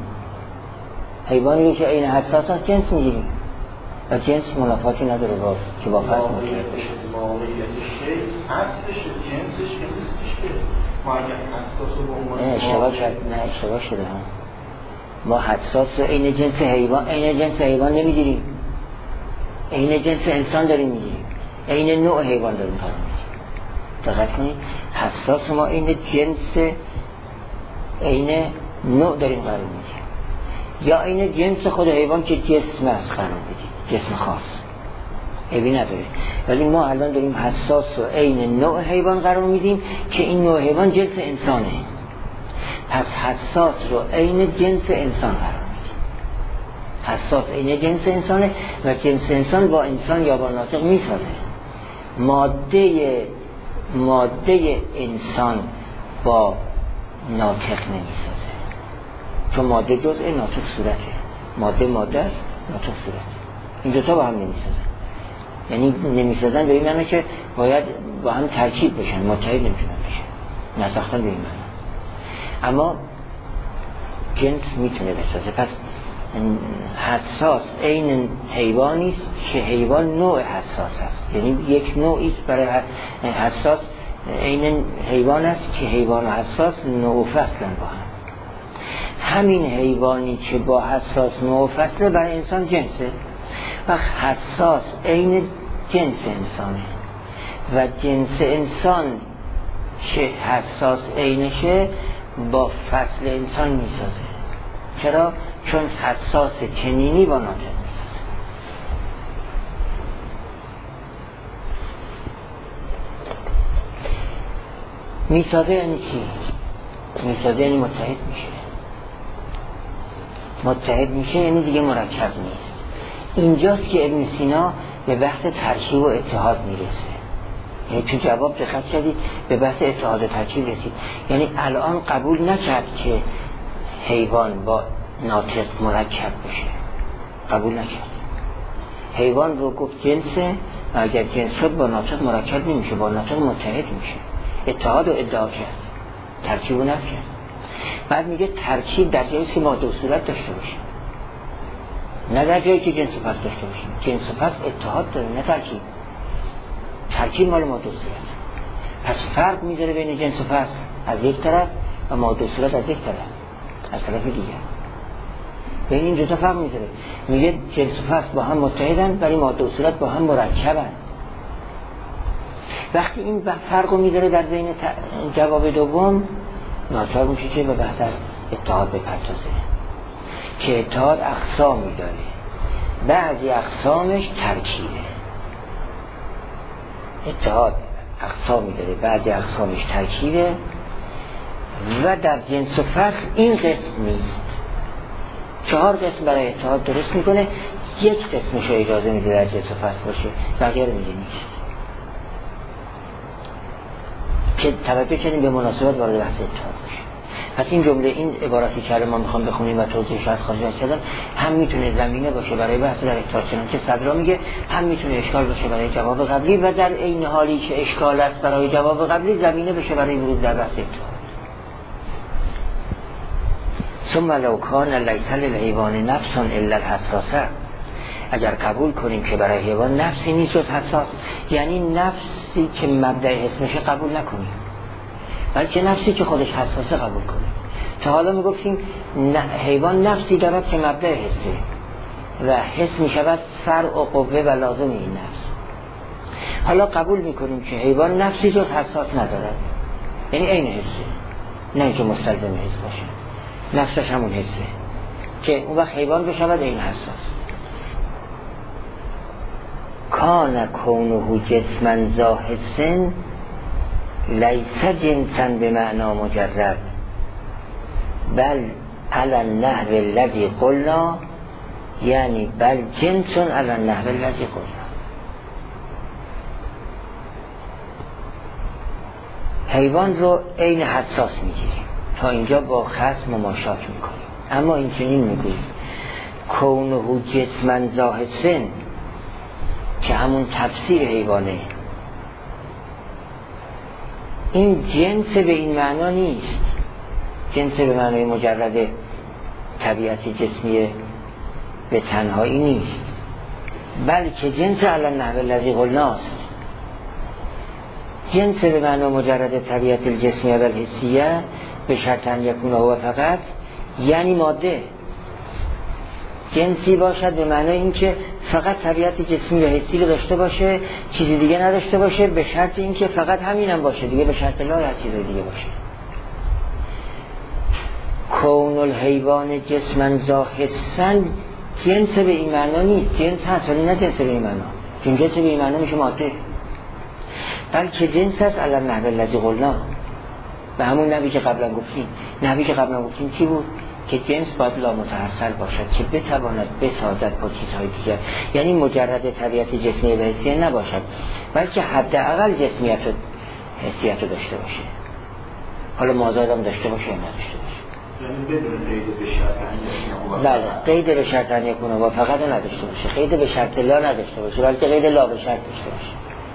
حیوانی که عین حساس است جنس میگیریم و جنس منافاتی نداره با که با فصل متحد بشه. واقعیت شی اصلش جنسش که نیستش که ما اگر حساس رو به عنوان اشتباه شد، نه اشتباه شده هم. ما حساس رو عین جنس حیوان، عین جنس حیوان نمیگیریم، عین جنس انسان داریم میگیریم، عین نوع حیوان داریم قرار میگیریم. دقت کنید، حساس ما عین جنس، عین نوع داریم قرار میگیریم، یا عین جنس خود حیوان که جسم است قرار میگیریم، جسم خاص عیبی نداره. ولی ما الان داریم حساس و عین نوع حیوان قرار میدیم که این نوع حیوان جنس انسانه. پس حساس رو عین جنس انسان قرار میدیم. حساس عین جنس انسانه و جنس انسان با انسان یا با ناطق میسازه. ماده ماده انسان با ناطق نمیسازه، چون ماده جزء ناطق صورته. ماده ماده است، ناطق صورت. این دوتا با هم نمیسازن. یعنی نمیسازن به این معنی که باید با هم ترکیب بشن، متحد نمیتونن بشن، نساختن به این معنی. اما جنس میتونه بسازه. پس حساس عین حیوانی است که حیوان نوع حساس است، یعنی یک نوعی است برای حساس، عین حیوان است که حیوان و حساس نوع فصلن با هم. همین حیوانی که با حساس نوع فصله برای انسان جنسه و حساس عین جنس انسانه و جنس انسان که حساس عینشه با فصل انسان میسازه. چرا؟ چون حساس چنینی با ناطق میسازه. میسازه یعنی چی؟ میسازه یعنی متحد میشه. متحد میشه یعنی دیگه مرکب نیست. اینجاست که ابن سینا به بحث ترکیب و اتحاد میرسه. یعنی تو جواب دقت کردید به بحث اتحاد و ترکیب رسید. یعنی الان قبول نکرد که حیوان با ناطق مرکب بشه، قبول نکرد. حیوان رو گفت جنسه و اگر جنس شد با ناطق مرکب نمیشه، با ناطق متحد میشه. اتحاد و ادعا کرد، ترکیب و نکرد. بعد میگه ترکیب در جایی که ما دو صورت داشته باشیم، نه در جایی که جنس و فصل داشته باشیم. جنس و فصل اتحاد داره، نه ترکیب. ترکیب مال ما دو صورت. پس فرق میذاره بین جنس و فصل از یک طرف و ما دو صورت از یک طرف از طرف دیگر. بین این دوتا فرق میذاره. میگه جنس و فصل با هم متحدن ولی ما دو صورت با هم مرکبن. وقتی این فرق رو میذاره در بین جواب دوم، ناچار میشه که به بحث از اتحاد بپردازه که اتحاد اقسامی داره، بعضی اقسامش ترکیبه. اتحاد اقسامی داره، بعضی اقسامش ترکیبه و در جنس و فصل این قسم نیست. چهار قسم برای اتحاد درست میکنه، یک قسمش رو اجازه میده در جنس و فصل باشه، بقیه رو میگه نیست. که توجه کنیم به مناسبت وارد بحث اتحاد باشه. پس این جمله، این عباراتی که ما میخوام بخونیم و توضیحش از خارج کردم، هم میتونه زمینه باشه برای بحث در اتحاد، چنان که صدرا میگه، هم میتونه اشکال باشه برای جواب قبلی و در این حالی که اشکال است برای جواب قبلی، زمینه بشه برای ورود در بحث اتحاد. ثم لو کان لیس للحیوان نفس الا الحساسه، اگر قبول کنیم که برای حیوان نفسی نیست جز حساس، یعنی نفسی که مبدأ اسمش قبول نکنیم، بلکه نفسی که خودش حساسه قبول کنیم. تا حالا میگفتیم حیوان نفسی دارد که مبدأ حسه و حس میشود فرع و قوه و لازم این نفس. حالا قبول میکنیم که حیوان نفسی جز حساس ندارد، یعنی عین حسه، نه که مستلزم حس باشه، نفسش همون حسه که اون وقت حیوان بشود این حساس. کان کونه جسما ذا حسن لیس جنسا به معنا مجرد بل علی النحو الذی قلنا، یعنی بل جنس علی النحو الذی قلنا. حیوان رو عین حساس میگیریم، تا اینجا با خصم مماشات میکنیم. اما این چنین میگوییم کونه جسما ذا حسن که همون تفسیر حیوانه، این جنس به این معنا نیست، جنس به معنای مجرد طبیعت جسمی به تنهایی نیست، بلکه جنس علی النحو الذی قلناست. جنس به معنای مجرد طبیعت الجسمی و الحسیه به شرط ان یکون هو فقط، یعنی ماده جنسی باشد به معنای اینکه فقط طبیعت جسمی و حسی رو داشته باشه، چیزی دیگه نداشته باشه، به شرط اینکه فقط همینم باشه، دیگه به شرط لا هر چیز دیگه باشه. کون الحیوان جسما ذا حسن جنس به این معنا نیست، جنس هست ولی نه جنس به این معنا، چون جنس به این معنا میشه ماده، بلکه جنس هست علی النحو الذی قلنا، به همون نحوی که قبلا گفتیم. نحوی که قبلا گفتیم چی بود؟ که جنس باید لا متحصل باشد که بتواند بسازد با چیزهای دیگر، یعنی مجرد طبیعت جسمی و حسی نباشد، بلکه حداقل جسمیت و حسیت رو داشته باشه. حالا مازاد هم داشته باشه یا نداشته باشه. یعنی بدون قید به شرط بله قید به شرط ان یکون موافقت نداشته باشه، قید به شرط لا نداشته باشه، بلکه قید لا به شرط داشته باشه.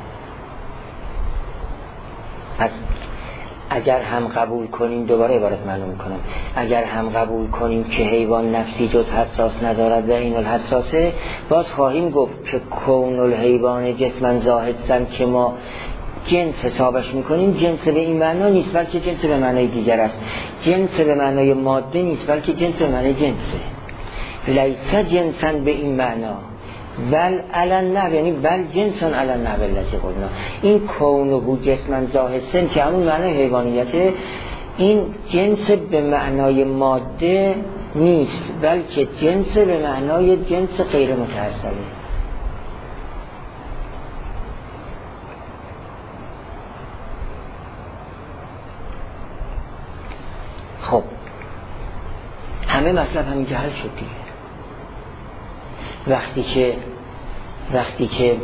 پس اگر هم قبول کنیم، دوباره عبارت معلوم میکنم، اگر هم قبول کنیم که حیوان نفسی جز حساس ندارد و این الحساسه، باز خواهیم گفت که کون الحیوان جسمن زاهدن که ما جنس حسابش میکنیم، جنس به این معنا نیست بلکه جنس به معنای دیگر است. جنس به معنای ماده نیست بلکه جنس به معنای جنسه. لیس جنسن به این معنا بل علن نه، یعنی بل جنسان علن نه بلتی قلنا. این کونه جسمن زاهدن که همون معنای حیوانیته، این جنس به معنای ماده نیست بلکه جنس به معنای جنس غیر متحصله. خب همه مطلب همینجا حل شد دیگه. وقتی که وقتی که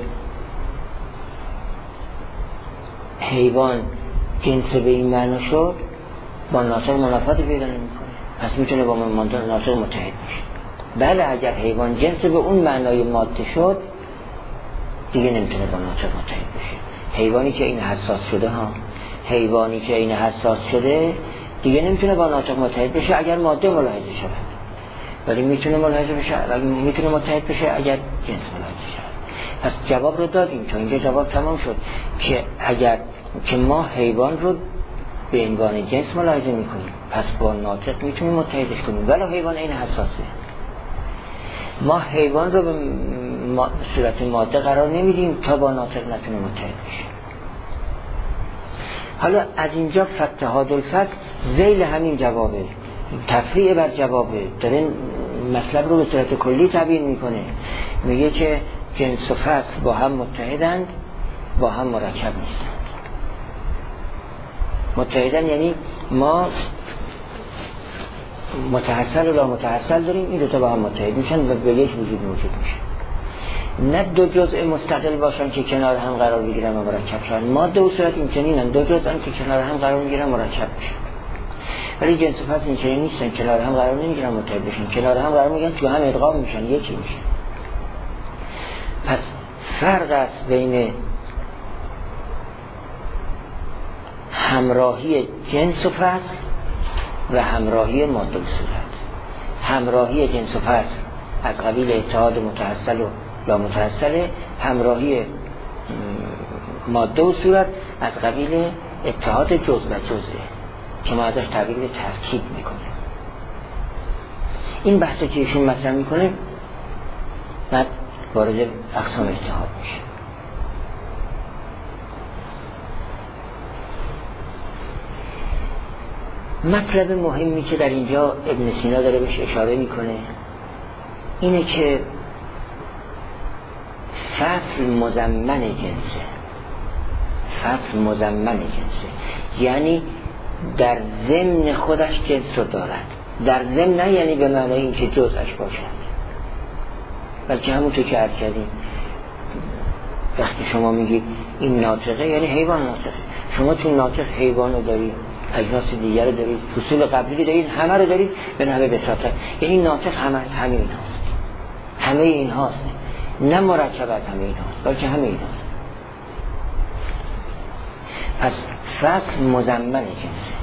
حیوان جنس به این معنا شد، با ناطق منافات پیدا نمی‌کنه، پس میتونه با ناطق متحد بشه. بله اگر حیوان جنس به اون معنای ماده شد، دیگه نمیتونه با ناطق متحد بشه. حیوانی که این حساس شده ها حیوانی که این حساس شده دیگه نمیتونه با ناطق متحد بشه اگر ماده ملاحظه شود، ولی میتونه ملاحظه بشه، میتونه متحد بشه اگر جنس ملاحظه شود. پس جواب رو دادیم، چون اینجا جواب تمام شد که اگر که ما حیوان رو به عنوان جنس ملاحظه میکنیم، پس با ناطق میتونیم متحدش کنیم، ولی حیوان این حساسه. ما حیوان رو به صورت ماده قرار نمیدیم تا با ناطق نتونه متحد بشه. حالا از اینجا فتحات الفصل ذیل همین جوابه، تفریع بر جوابه، داره مطلب رو به صورت کلی تعبیر میکنه. میگه که جنس و فصل با هم متحدند، با هم مرکب نیستند. متحدن یعنی ما متحصل و لا متحصل داریم، این دوتا با هم متحد میشن و به یک وجود موجود میشن. نه دو جزء مستقل باشن که کنار هم قرار بگیرن و مرکب شن. ماده و صورت این چنینن، دو جزءن که کنار هم قرار میگیرن مرکب میشن. ولی جنس و فصل این چنین نیستن، کنار هم قرار نمیگیرن متحد بشن، کنار هم قرار میگیرن تو هم ادغام میشن، یکی میشن. پس فرق است بین همراهی جنس و فصل و همراهی ماده و صورت. همراهی جنس و فصل از قبیل اتحاد متحصل و لا متحصل، همراهی ماده و صورت از قبیل اتحاد جز و جزه که ما ازش تعبیر به ترکیب میکنه. این بحثی که ایشون مطرح میکنه بعد وارد اقسام اتحاد میشه. مطلب مهمی که در اینجا ابن سینا داره بهش اشاره میکنه اینه که فصل مضمن جنسه. فصل مضمن جنسه یعنی در ضمن خودش جنس رو دارد. در ضمن نه یعنی به معنای این که جزءش باشد، بلکه همونطور که عرض کردیم وقتی شما میگید این ناطقه یعنی حیوان ناطقه، شما چون ناطق حیوان رو دارید، اجناس دیگر رو دارید، فصول قبلی رو دارید، همه رو دارید به نحوه بساطه، یعنی ناطق همه همه این هاست، همه این هاست، نه مرکب از همه این هاست بلکه همه این هاست. پس فصل مضمن جنسه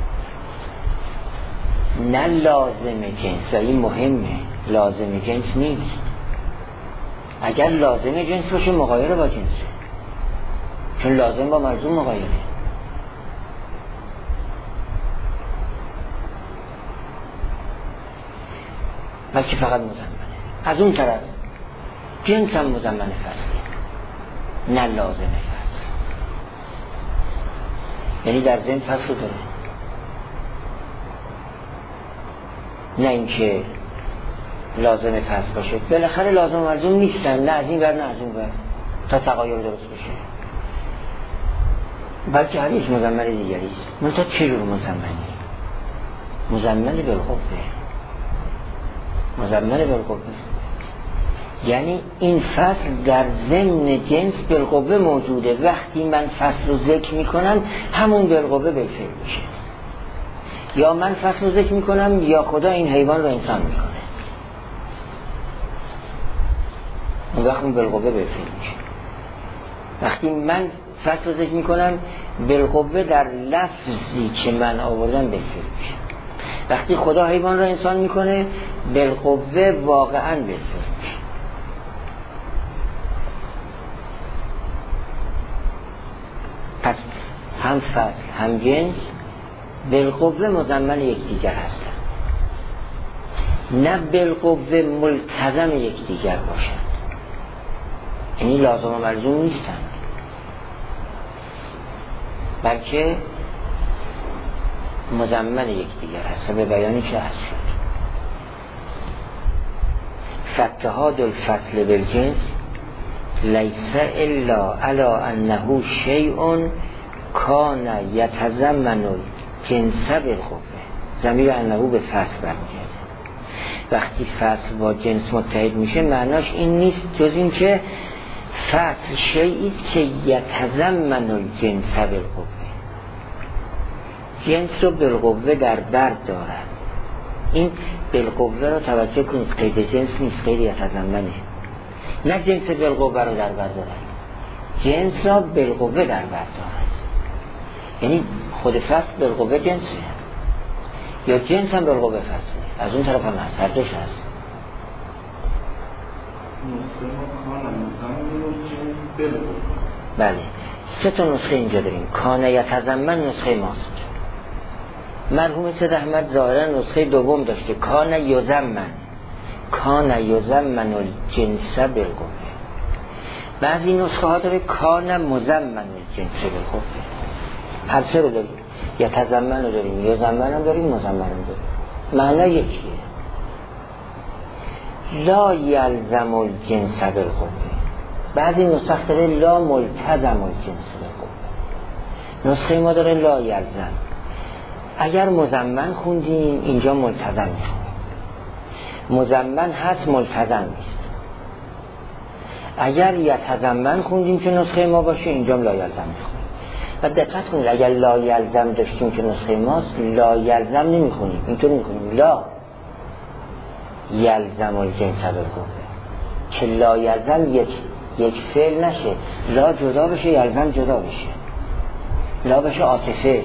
نه لازم جنس، و این مهمه. لازم جنس نیست. اگر لازم جنس باشه مغایر با جنسه، چون لازم با ملزوم مغایره. بلکه فقط مضمنه. از اون طرف جنس هم مضمن فصله نه لازم فصل، یعنی در ضمن فصل داره، نه اینکه لازم فصل باشه. بالاخره لازم و ملزوم نیستن، نه از این ور نه از اون ور، تا تغایر درست بشه، بلکه هر یک مضمن دیگری است. منتها چه جور مضمنی؟ مضمن بالقوه. مضمن بالقوه یعنی این فصل در ضمن جنس بالقوه موجوده. وقتی من فصل رو ذکر میکنم همون بالقوه بالفعل میشه، یا من فصل رو ذکر میکنم یا خدا این حیوان رو انسان میکنه. اون وقت اون بالقوه به فعل میشه. وقتی من فصل رو ذکر میکنم بالقوه در لفظی که من آوردم به فعل میشه. وقتی خدا حیوان رو انسان میکنه بالقوه واقعا به فعل میشه. پس هم فصل هم جنس بالقوه مضمن یکدیگر هستند، نه بالقوه ملتزم یکدیگر باشند. یعنی لازم و ملزوم نیستند، بلکه مضمن یکدیگر هستند. به بیانی که هست شد فاتحاد الفصل بالجنس لیس الا علی انه شیء کان یتضمن الجنس بالقوه. ضمیر انه به فصل برمیگرده. وقتی فصل با جنس متحد میشه معناش این نیست جز این که فصل شیئی است که یتضمن الجنس بالقوه، جنس رو بالقوه در بر دارد. این بالقوه رو توجه کنید، قید جنس نیست، قید یتضمنه. نه جنس بالقوه رو در بر دارد، جنس را بالقوه در بر دارد. یعنی خود فصل بالقوه جنسه یا جنس هم بالقوه فصله. از اون طرف هم هست، هر دوش هست. بله، سه تا نسخه اینجا داریم. کان یتضمن نسخه ماست. مرحوم سید احمد ظاهرا نسخه دوم داشته، کان یضمن، کان یضمن الجنس بالقوه. بعضی نسخه ها داره کان مضمن الجنس بالقوه. هر سه رو داریم، یتضمن رو داریم، یضمن هم داریم، مضمن هم داریم. معنی یکیه. لا یلزم الجنس بالقوه. بعضی نسخه داره لا ملتزم الجنس بالقوه. نسخه ما داره لا یلزم. اگر مضمن خوندیم اینجا ملتزم میخونیم، مضمن هست ملتزم نیست. اگر یتضمن خوندیم که نسخه ما باشه اینجا لا یلزم میخونیم. و دقت کنید اگر لا یلزم داشتیم که نسخه ماست لا یلزم نمیخونیم، اینطور میخونیم لا یلزم الجنس بالقوه، که لا یلزم یک یک فعل نشه، لا جدا بشه یلزم جدا بشه، لا بشه عاطفه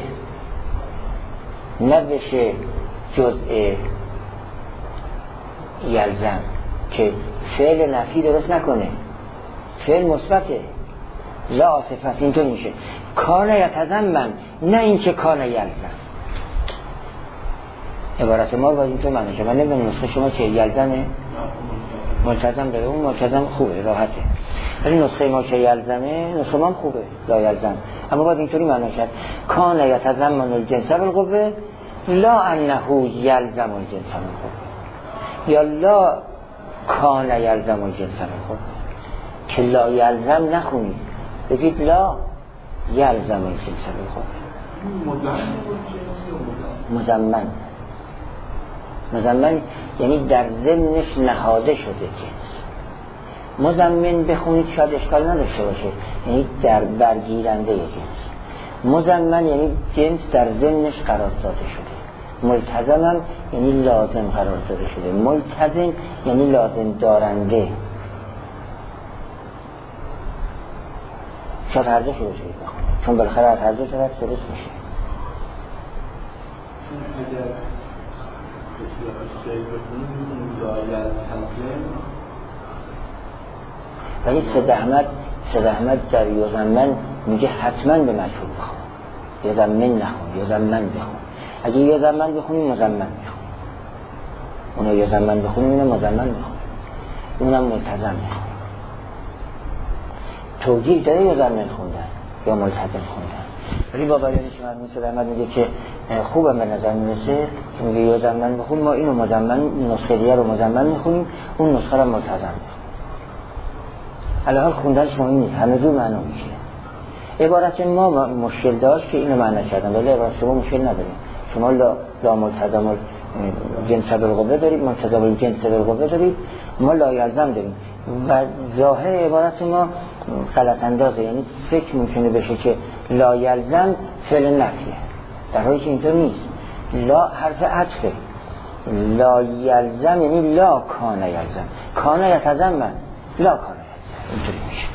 نه بشه جزء یلزم که فعل نفی درست نکنه، فعل مثبته، لا عاطفه است. اینطور میشه کان یتضمن، نه این که کان یلزم. عبارت ما باید اینطور معنی شد. من نمیدونم نسخه شما که یلزمه ملتزم داره، اون ملتزم خوبه راحته، ولی نسخه ما که یلزمه نسخه ما هم خوبه لا یلزم. اما باید اینطوری معنی شد کان یتضمن الجنس بالقوه لا انه یلزم الجنس بالقوه، یا لا کان یلزم الجنس بالقوه، که لا یلزم نخونید، بگید لا یلزم الجنس بالقوه. مضمن مضمن یعنی در ضمنش نهاده شده جنس. مضمن بخونید شاید اشکال نداشته باشه، یعنی در برگیرنده جنس. مضمن یعنی جنس در ضمنش قرار داده شده. ملتزم هم یعنی لازم قرار داده شده. ملتزم یعنی لازم دارنده. شاید هر دو شده شده بخونید، چون بالاخره از هر دو طرف درست میشه. ولی سید احمد سید احمد در یضمن میگه حتما به مجهول بخون، یضمن نخون، یضمن بخون. اگه یضمن بخونیم مضمن بخون، اونو یضمن بخونیم اینو مضمن بخون، اونم ملتزم بخون. توجیه داره یضمن خوندن یا ملتزم خوندن. ولی با بیانی که مرحوم سید احمد میگه که خوبم به نظر میرسه که میگه یضمن بخون، ما اینو مضمن نسخه دیگه رو مضمن میخونیم، اون نسخه رو ملتزم میخونیم. الان خوندنش مهم نیست، همه جور معنا میشه. عبارت ما مشکل داشت که اینو معنی کردن، ولی عبارت شما مشکل نداریم. شما لا, لا ملتزم الجنس بالقوه دارید، ملتزم الجنس بالقوه دارید، ما لا یلزم داریم و ظاهر عبارت ما غلط اندازه، یعنی فکر ممکنه بشه که لا یلزم فعل نفیه، در حالی که اینطور نیست. لا حرف عطفه، لا یلزم یعنی لا کان یلزم، کان یتزمن، لا کان یلزم، اینطوری میشه.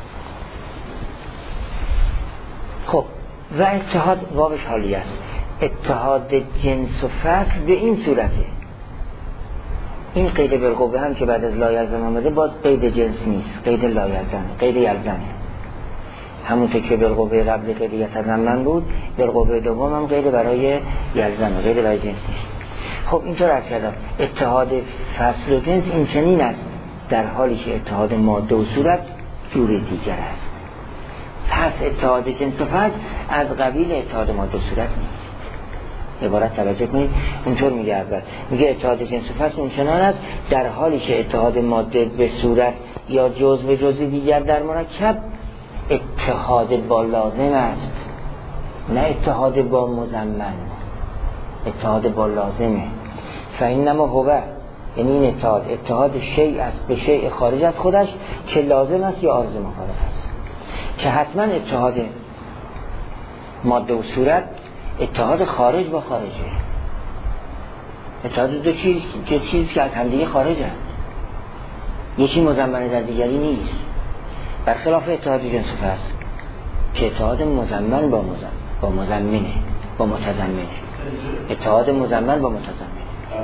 خب و اتحاد واوش حالی است. اتحاد جنس و فصل به این صورته. این قید بالقوه هم که بعد از لا یلزم آمده باز قید جنس نیست، قید لا یلزم، قید یلزمه. همونطور که بالقوه قبل قید یتزمن بود، بالقوه دوم هم قید برای یلزمه، قید برای جنس نیست. خب اینطور عرض کردم اتحاد فصل و جنس این چنین است، در حالی که اتحاد ماده و صورت جور دیگر است. پس اتحاد جنس و فصل از قبیل اتحاد ماده و صورت نیست. عبارت توجه کنید، اونطور میگه اول میگه اتحاد جنس و فصل اون چنان است در حالی که اتحاد ماده به صورت یا جزء به جزء دیگر در مرکب اتحاد با لازم است، نه اتحاد با مضمن، اتحاد با لازمه. فإنما هو، یعنی این اتحاد اتحاد شیء است به شیء خارج از خودش که لازم است یا عارض مخالف است، که حتما اتحاد ماده و صورت اتحاد خارج با خارجه، اتحاد دو چیز که چیزی که از همدیگه خارجه، یکی مضمن در دیگری نیست، برخلاف اتحاد جنس و فصل که اتحاد مضمن با مضمن با مضمنه با متضمنه، اتحاد مضمن با متضمنه.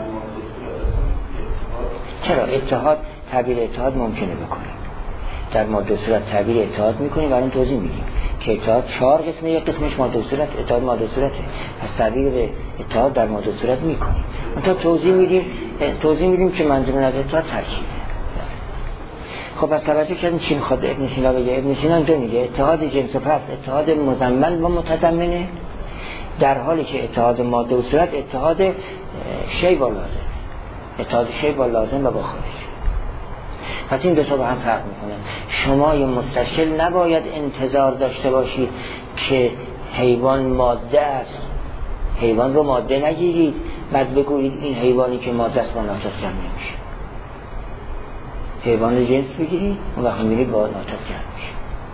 چرا اتحاد تعبیر اتحاد ممکنه بکنه در ماده و صورت، تعبیر اتحاد میکنیم و الان توضیح میدیم که اتحاد چهار قسمه، یک قسمش ماده و صورت، اتحاد ماده و صورته، پس تعبیر اتحاد در ماده و صورت میکنیم. منتها توضیح میدیم توضیح میدیم که منظور از اتحاد ترکیبه. خب از توجه کردیم چی میخواد ابن سینا بگه؟ ابن سینا اینجا میگه اتحاد جنس و فصل اتحاد مضمن با متضمنه، در حالی که اتحاد ماده و صورت اتحاد شی با لازم، اتحاد شی با لازم و با خارج. پس این دو تا با هم فرق میکنه. شما یه مستشکل نباید انتظار داشته باشید که حیوان ماده است، حیوان رو ماده نگیرید بعد بگویید این حیوانی که ماده است با ناطق جمع نمیشه. حیوان رو جنس بگیرید اون وقت میبینید با ناطق جمع میشه.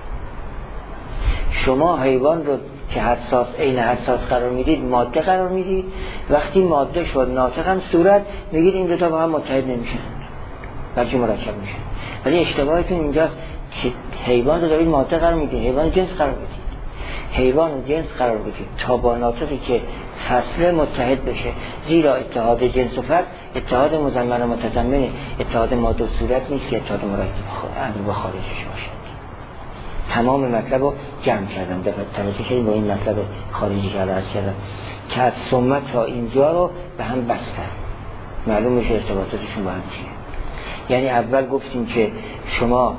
شما حیوان رو که حساس عین حساس قرار میدید ماده قرار میدید، وقتی ماده شد ناطق هم صورت میگید این دو تا با هم متحد نمیشن بلکه مرکب میشن. ولی اشتباهتون اینجاست که حیوان رو دارید ماده قرار میدید، حیوان جنس قرار بدید، حیوان جنس قرار بدید تا با ناطقی که فصل متحد بشه، زیرا اتحاد جنس و فصل اتحاد مضمن و متضمن، اتحاد ماده و صورت نیست که اتحاد مرکب با خارجش باشه. تمام مطلب رو جمع کردم، دقیق توجه کنید با این مطلب خارجی که عرض کردم که از ثم تا اینجا رو به هم بستن، معلوم میشه ارتباطاتشون با هم چیه. یعنی اول گفتیم که شما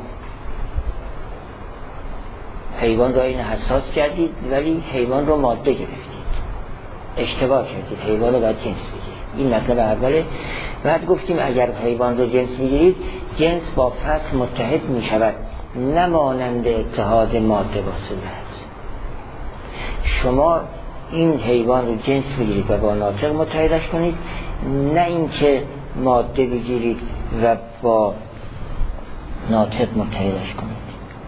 حیوان را این حساس کردید ولی حیوان رو ماده گرفتید، اشتباه کردید، حیوان رو باید جنس بگیرید. این مطلب اوله. بعد گفتیم اگر حیوان رو جنس بگیرید جنس با فصل متحد می شود، نمانند اتحاد ماده با صورت. شما این حیوان رو جنس بگیرید و با ناطق متحدش کنید، نه اینکه ماده بگیرید و با ناطق متحدش کنید.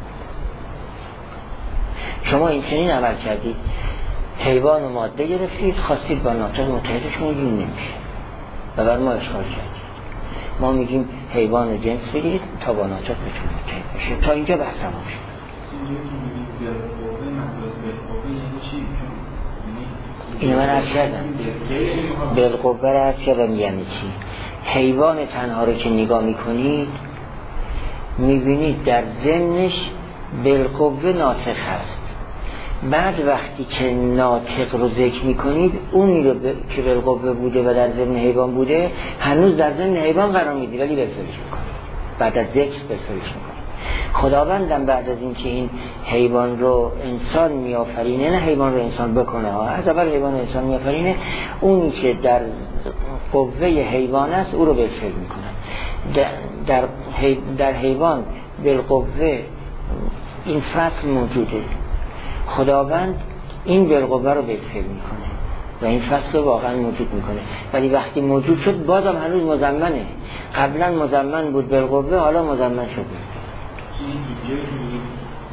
شما این چنین عمل کردید، حیوان و ماده گرفتید خواستید با ناطق متحدش کنید، این نمیشه و بر ما اشکال کردید. ما میگیم حیوان رو جنس بگیرید تا با ناطق بتونه متحد بشه. تا اینجا بحث تمام شد. اینو من عرض کردم بالقوه رو عرض کردم یعنی چی. حیوان تنها رو که نگاه میکنید میبینید در ضمنش بالقوه ناطق هست، بعد وقتی که ناطق رو ذکر میکنید اونی رو ب... که بالقوه بوده و در ضمن حیوان بوده هنوز در ضمن حیوان قرار میدید ولی بالفعلش میکنید، بعد از ذکر بالفعلش میکنید. خداوندم بعد از این که این حیوان رو انسان میآفرینه، نه حیوان رو انسان بکنه ها، از اول حیوان رو انسان میآفرینه، اونی که در قوه حیوان است او رو بالفعل میکنه. در, در, حی... در حیوان بالقوه این فصل موجوده، خداوند این بالقوه رو بالفعل میکنه و این فصل رو واقعا موجود میکنه، ولی وقتی موجود شد بازم هنوز مضمنه. قبلا مضمن بود بالقوه، حالا مضمن شد.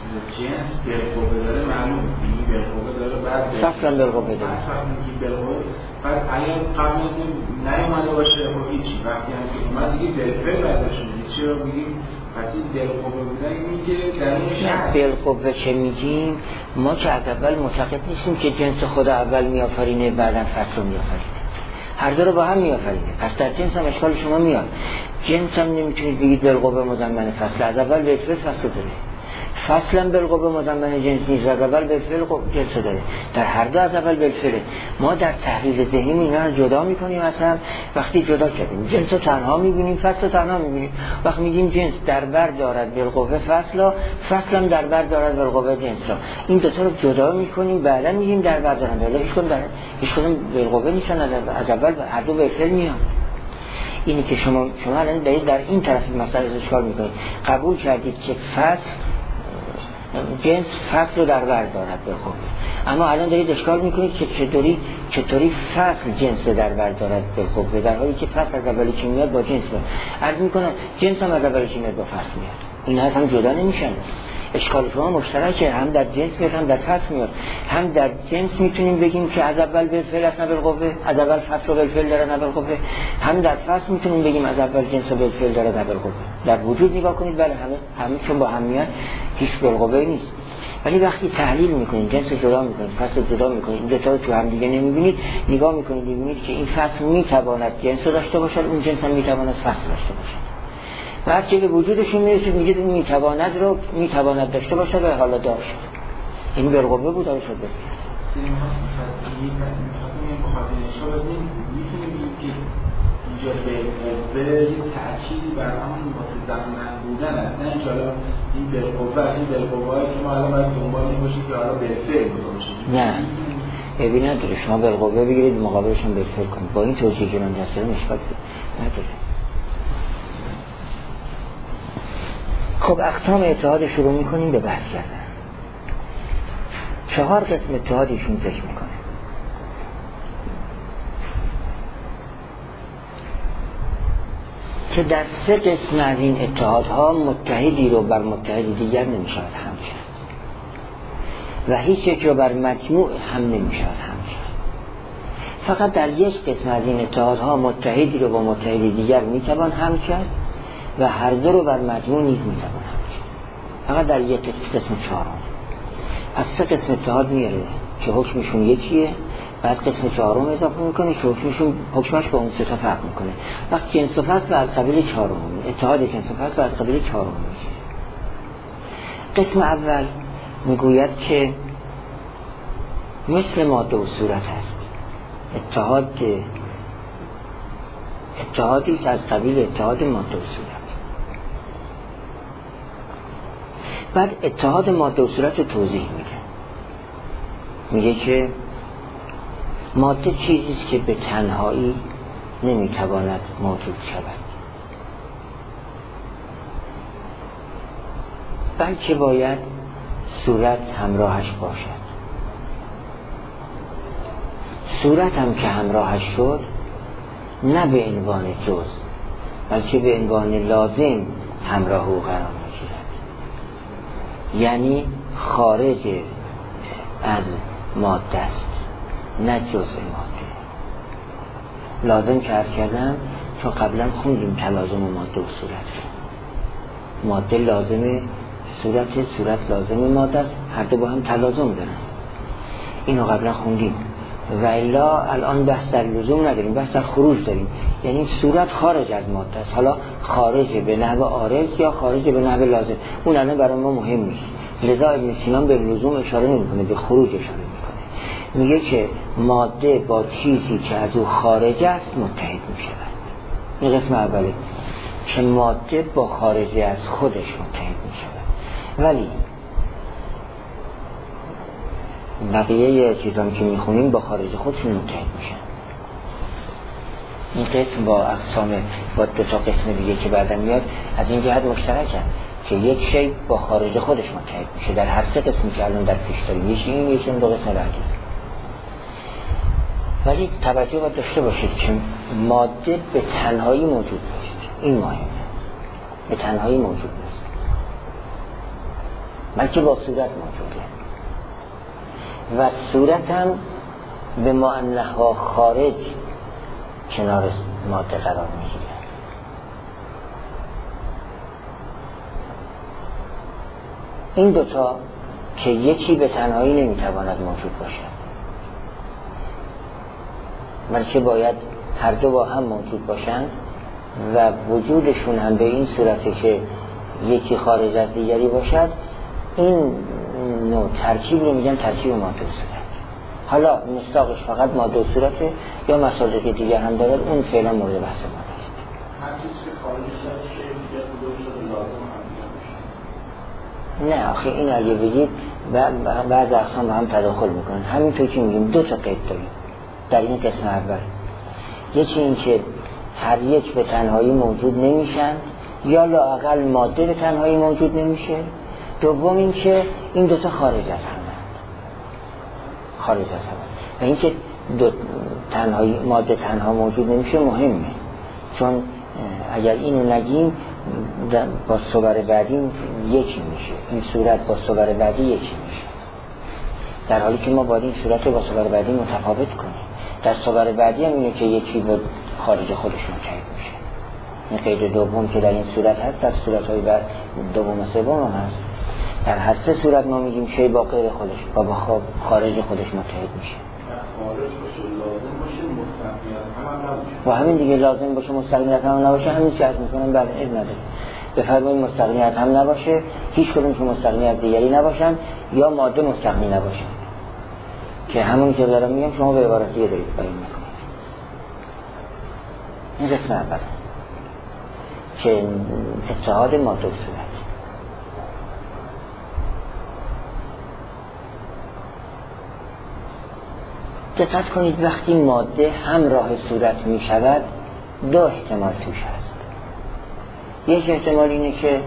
جنس بالقوه داره معلوم میگی بالقوه داره بعد فصلا بالقوه داره فصلا میگی بالقوه بعد اگر قبل از این نیومده باشه خب هیچی وقتی هم که اومد دیگه بالفعل بعدش میگی چرا میگیم وقتی بالقوه بودن میگه درونش هست بالقوه چه میگیم ما که از اول معتقد نیستیم که جنس خود اول میآفرینه بعداً فصل رو میآفرینه هر دو رو با هم میآفرینه پس در جنس هم اشکال شما میاد جنس هم نمیتونید بگید بالقوه مضمن فصل از اول بالفعل فصل داره فصلا بالقوه مضمن جنس نیست از اول بالفعل جنس داره در هر دو از اول بالفعله ما در تحلیل ذهنی اینا رو جدا میکنیم اصلا وقتی جدا کردیم جنس رو تنها میبینیم فصل رو تنها میبینیم وقتی میگیم جنس در بر دارد بالقوه فصل فصل هم در بر دارد بالقوه جنس این دو تا رو جدا میکنیم بعدا میگیم در بر دارن ولی هیچ کدوم در هیچ کدوم بالقوه نیستن از اول هر دو بالفعل میان اینی که شما شما الان دارید در این طرف مسئله اشکال میکنید قبول کردید که فصل جنس فصل رو در بر دارد بالقوه اما الان دارید اشکال میکنید که چطوری چطوری فصل جنس در بر دارد بالقوه در حالی که فصل از اولی که میاد با جنس میاد عرض میکنم جنس هم از اولی که میاد با فصل میاد این هم جدا نمیشن اشکال شما مشترکه هم در جنس میاد هم در فصل میاد هم در جنس میتونیم بگیم که از اول بالفعل است نه بالقوه از اول فصل و بالفعل داره نه بالقوه هم در فصل میتونیم بگیم از اول جنس و بالفعل داره نه بالقوه در وجود نگاه کنید بله همه همه چون با هم میاد هیچ بالقوه نیست ولی وقتی تحلیل میکنید جنس جدا میکنید فصل جدا میکنید این دو تا رو تو هم دیگه نمیبینید نگاه میکنید میبینید که این فصل میتواند جنس داشته باشد اون جنس هم میتواند فصل داشته باشد بعد که به وجودشون میرسید میگید اون میتواند رو میتواند داشته باشه به حالا داشت این بالقوه بود داره شده میتونیم بگیم که اینجا بالقوه یک تأکیدی بر همون متضمن بودن است نه انشاءالله این بالقوه این بالقوه هایی که ما الان باید دنبال این باشیم که حالا بالفعل باشیم نه ببین نداره شما بالقوه بگیرید مقابلش هم بالفعل کنید با این توجیه که من دست دارم اشکال نداره خب اقسام اتحاد شروع میکنیم به بحث کردن چهار قسم اتحادیشون ذکر میکنه که در سه قسم از این اتحادها متحدی رو بر متحد دیگر نمیشود هم شد و هیچ یک رو بر مجموع هم نمیشود هم شد فقط در یک قسم از این اتحادها متحدی رو با متحد دیگر میتوان هم کرد و هر دو رو بر مجموع نیز میتوان هم کرد فقط در یک قسم قسم چهارم از سه قسم اتحاد میاره که حکمشون یکیه بعد قسم چهارم اضافه میکنه که حکمشون حکمش با اون سه تا فرق میکنه وقت جنس و فصل از قبیل چهارم اتحاد جنس و فصل از قبیل چهارم میشه قسم اول میگوید که مثل ماده و صورت هست اتحاد اتحادی که از قبیل اتحاد ماده و صورت بعد اتحاد ماده و صورت رو توضیح میده میگه که ماده چیزیست که به تنهایی نمیتواند موجود شود بلکه باید صورت همراهش باشد صورت هم که همراهش شد نه به عنوان جز بلکه به عنوان لازم همراه او قرار میگیرد یعنی خارج از ماده است نه جزء ماده لازم که عرض کردم چون قبلا خوندیم تلازم ماده و صورت ماده لازم صورت صورت لازم ماده است هر دو با هم تلازم دارن اینو قبلا خوندیم و الا الان بحث در لزوم نداریم بحث در خروج داریم یعنی صورت خارج از ماده است حالا خارج به نحو عارض یا خارج به نحو لازم اون الان برای ما مهم نیست لذا ابن سینا به لزوم اشاره نمیکنه به خروج اشاره میکنه میگه که ماده با چیزی که از او خارج است متحد میشود این قسم اوله که ماده با خارج از خودش متحد میشود ولی بقیه چیزام که میخونیم با خارج خودشون متحد میشن این قسم با اقسام با دو تا قسم دیگه که بعدم میاد از این جهت مشترکن که یک شی با خارج خودش متحد میشه در هر سه قسمی که الان در پیش داریم یکی این یکی دو قسم بعدی ولی توجه باید داشته باشید که ماده به تنهایی موجود نیست این مهمه به تنهایی موجود نیست بلکه با صورت موجوده و صورت هم به معنی‌ها خارج کنار ماده قرار میگیره. این دوتا که یکی به تنهایی نمیتواند موجود باشد، بلکه باید هر دو با هم موجود باشند و وجودشون هم به این صورته که یکی خارج از دیگری باشد. این نوع ترکیب رو میگن ترکیب ماده و صورت. حالا مصداقش فقط ماده و صورته یا مسائل که دیگر هم دارد، اون فعلا مورد بحث ما است. هر چیزی که خارجش از شیء دیگه خودش لازم هم نه آخه این اگه بگید بعض اقسام با هم تداخل میکنن. همینطور که میگیم دو تا قید داریم در این قسم اول. یکی این که هر یک به تنهایی موجود نمیشن یا لااقل ماده به تنهایی موجود نمیشه. دوم این که این دوتا خارج از همه خارج از همه و این که دو تنهایی ماده تنها موجود نمیشه مهمه، چون اگر اینو نگیم با صور بعدی یکی میشه، این صورت با صور بعدی یکی میشه، در حالی که ما باید این صورت رو با صور بعدی متفاوت کنیم. در صور بعدی هم اینه که یکی با خارج خودش متحد میشه. این قید دوم که در این صورت هست در صورت‌های بعد دوم و سوم هم هست. در هر سه صورت ما میگیم شی با غیر خودش با با خارج خودش متحد میشه. خارج باشه لازم باشه مستقیمیت هم نباشه. و همین دیگه لازم باشه مستقیمیت هم نباشه. همین که عرض میکنم بله عیب نداره. بفرمایید مستقیمیت هم نباشه، هیچ کدوم که مستقیمیت دیگری نباشن یا ماده مستقلی نباشن، که همون که دارم میگم شما به عبارت دیگه دارید بیان میکنید. این قسم اول که اتحاد ماده و صورت. دقت کنید وقتی ماده همراه صورت می شود دو احتمال توش هست. یک احتمال اینه که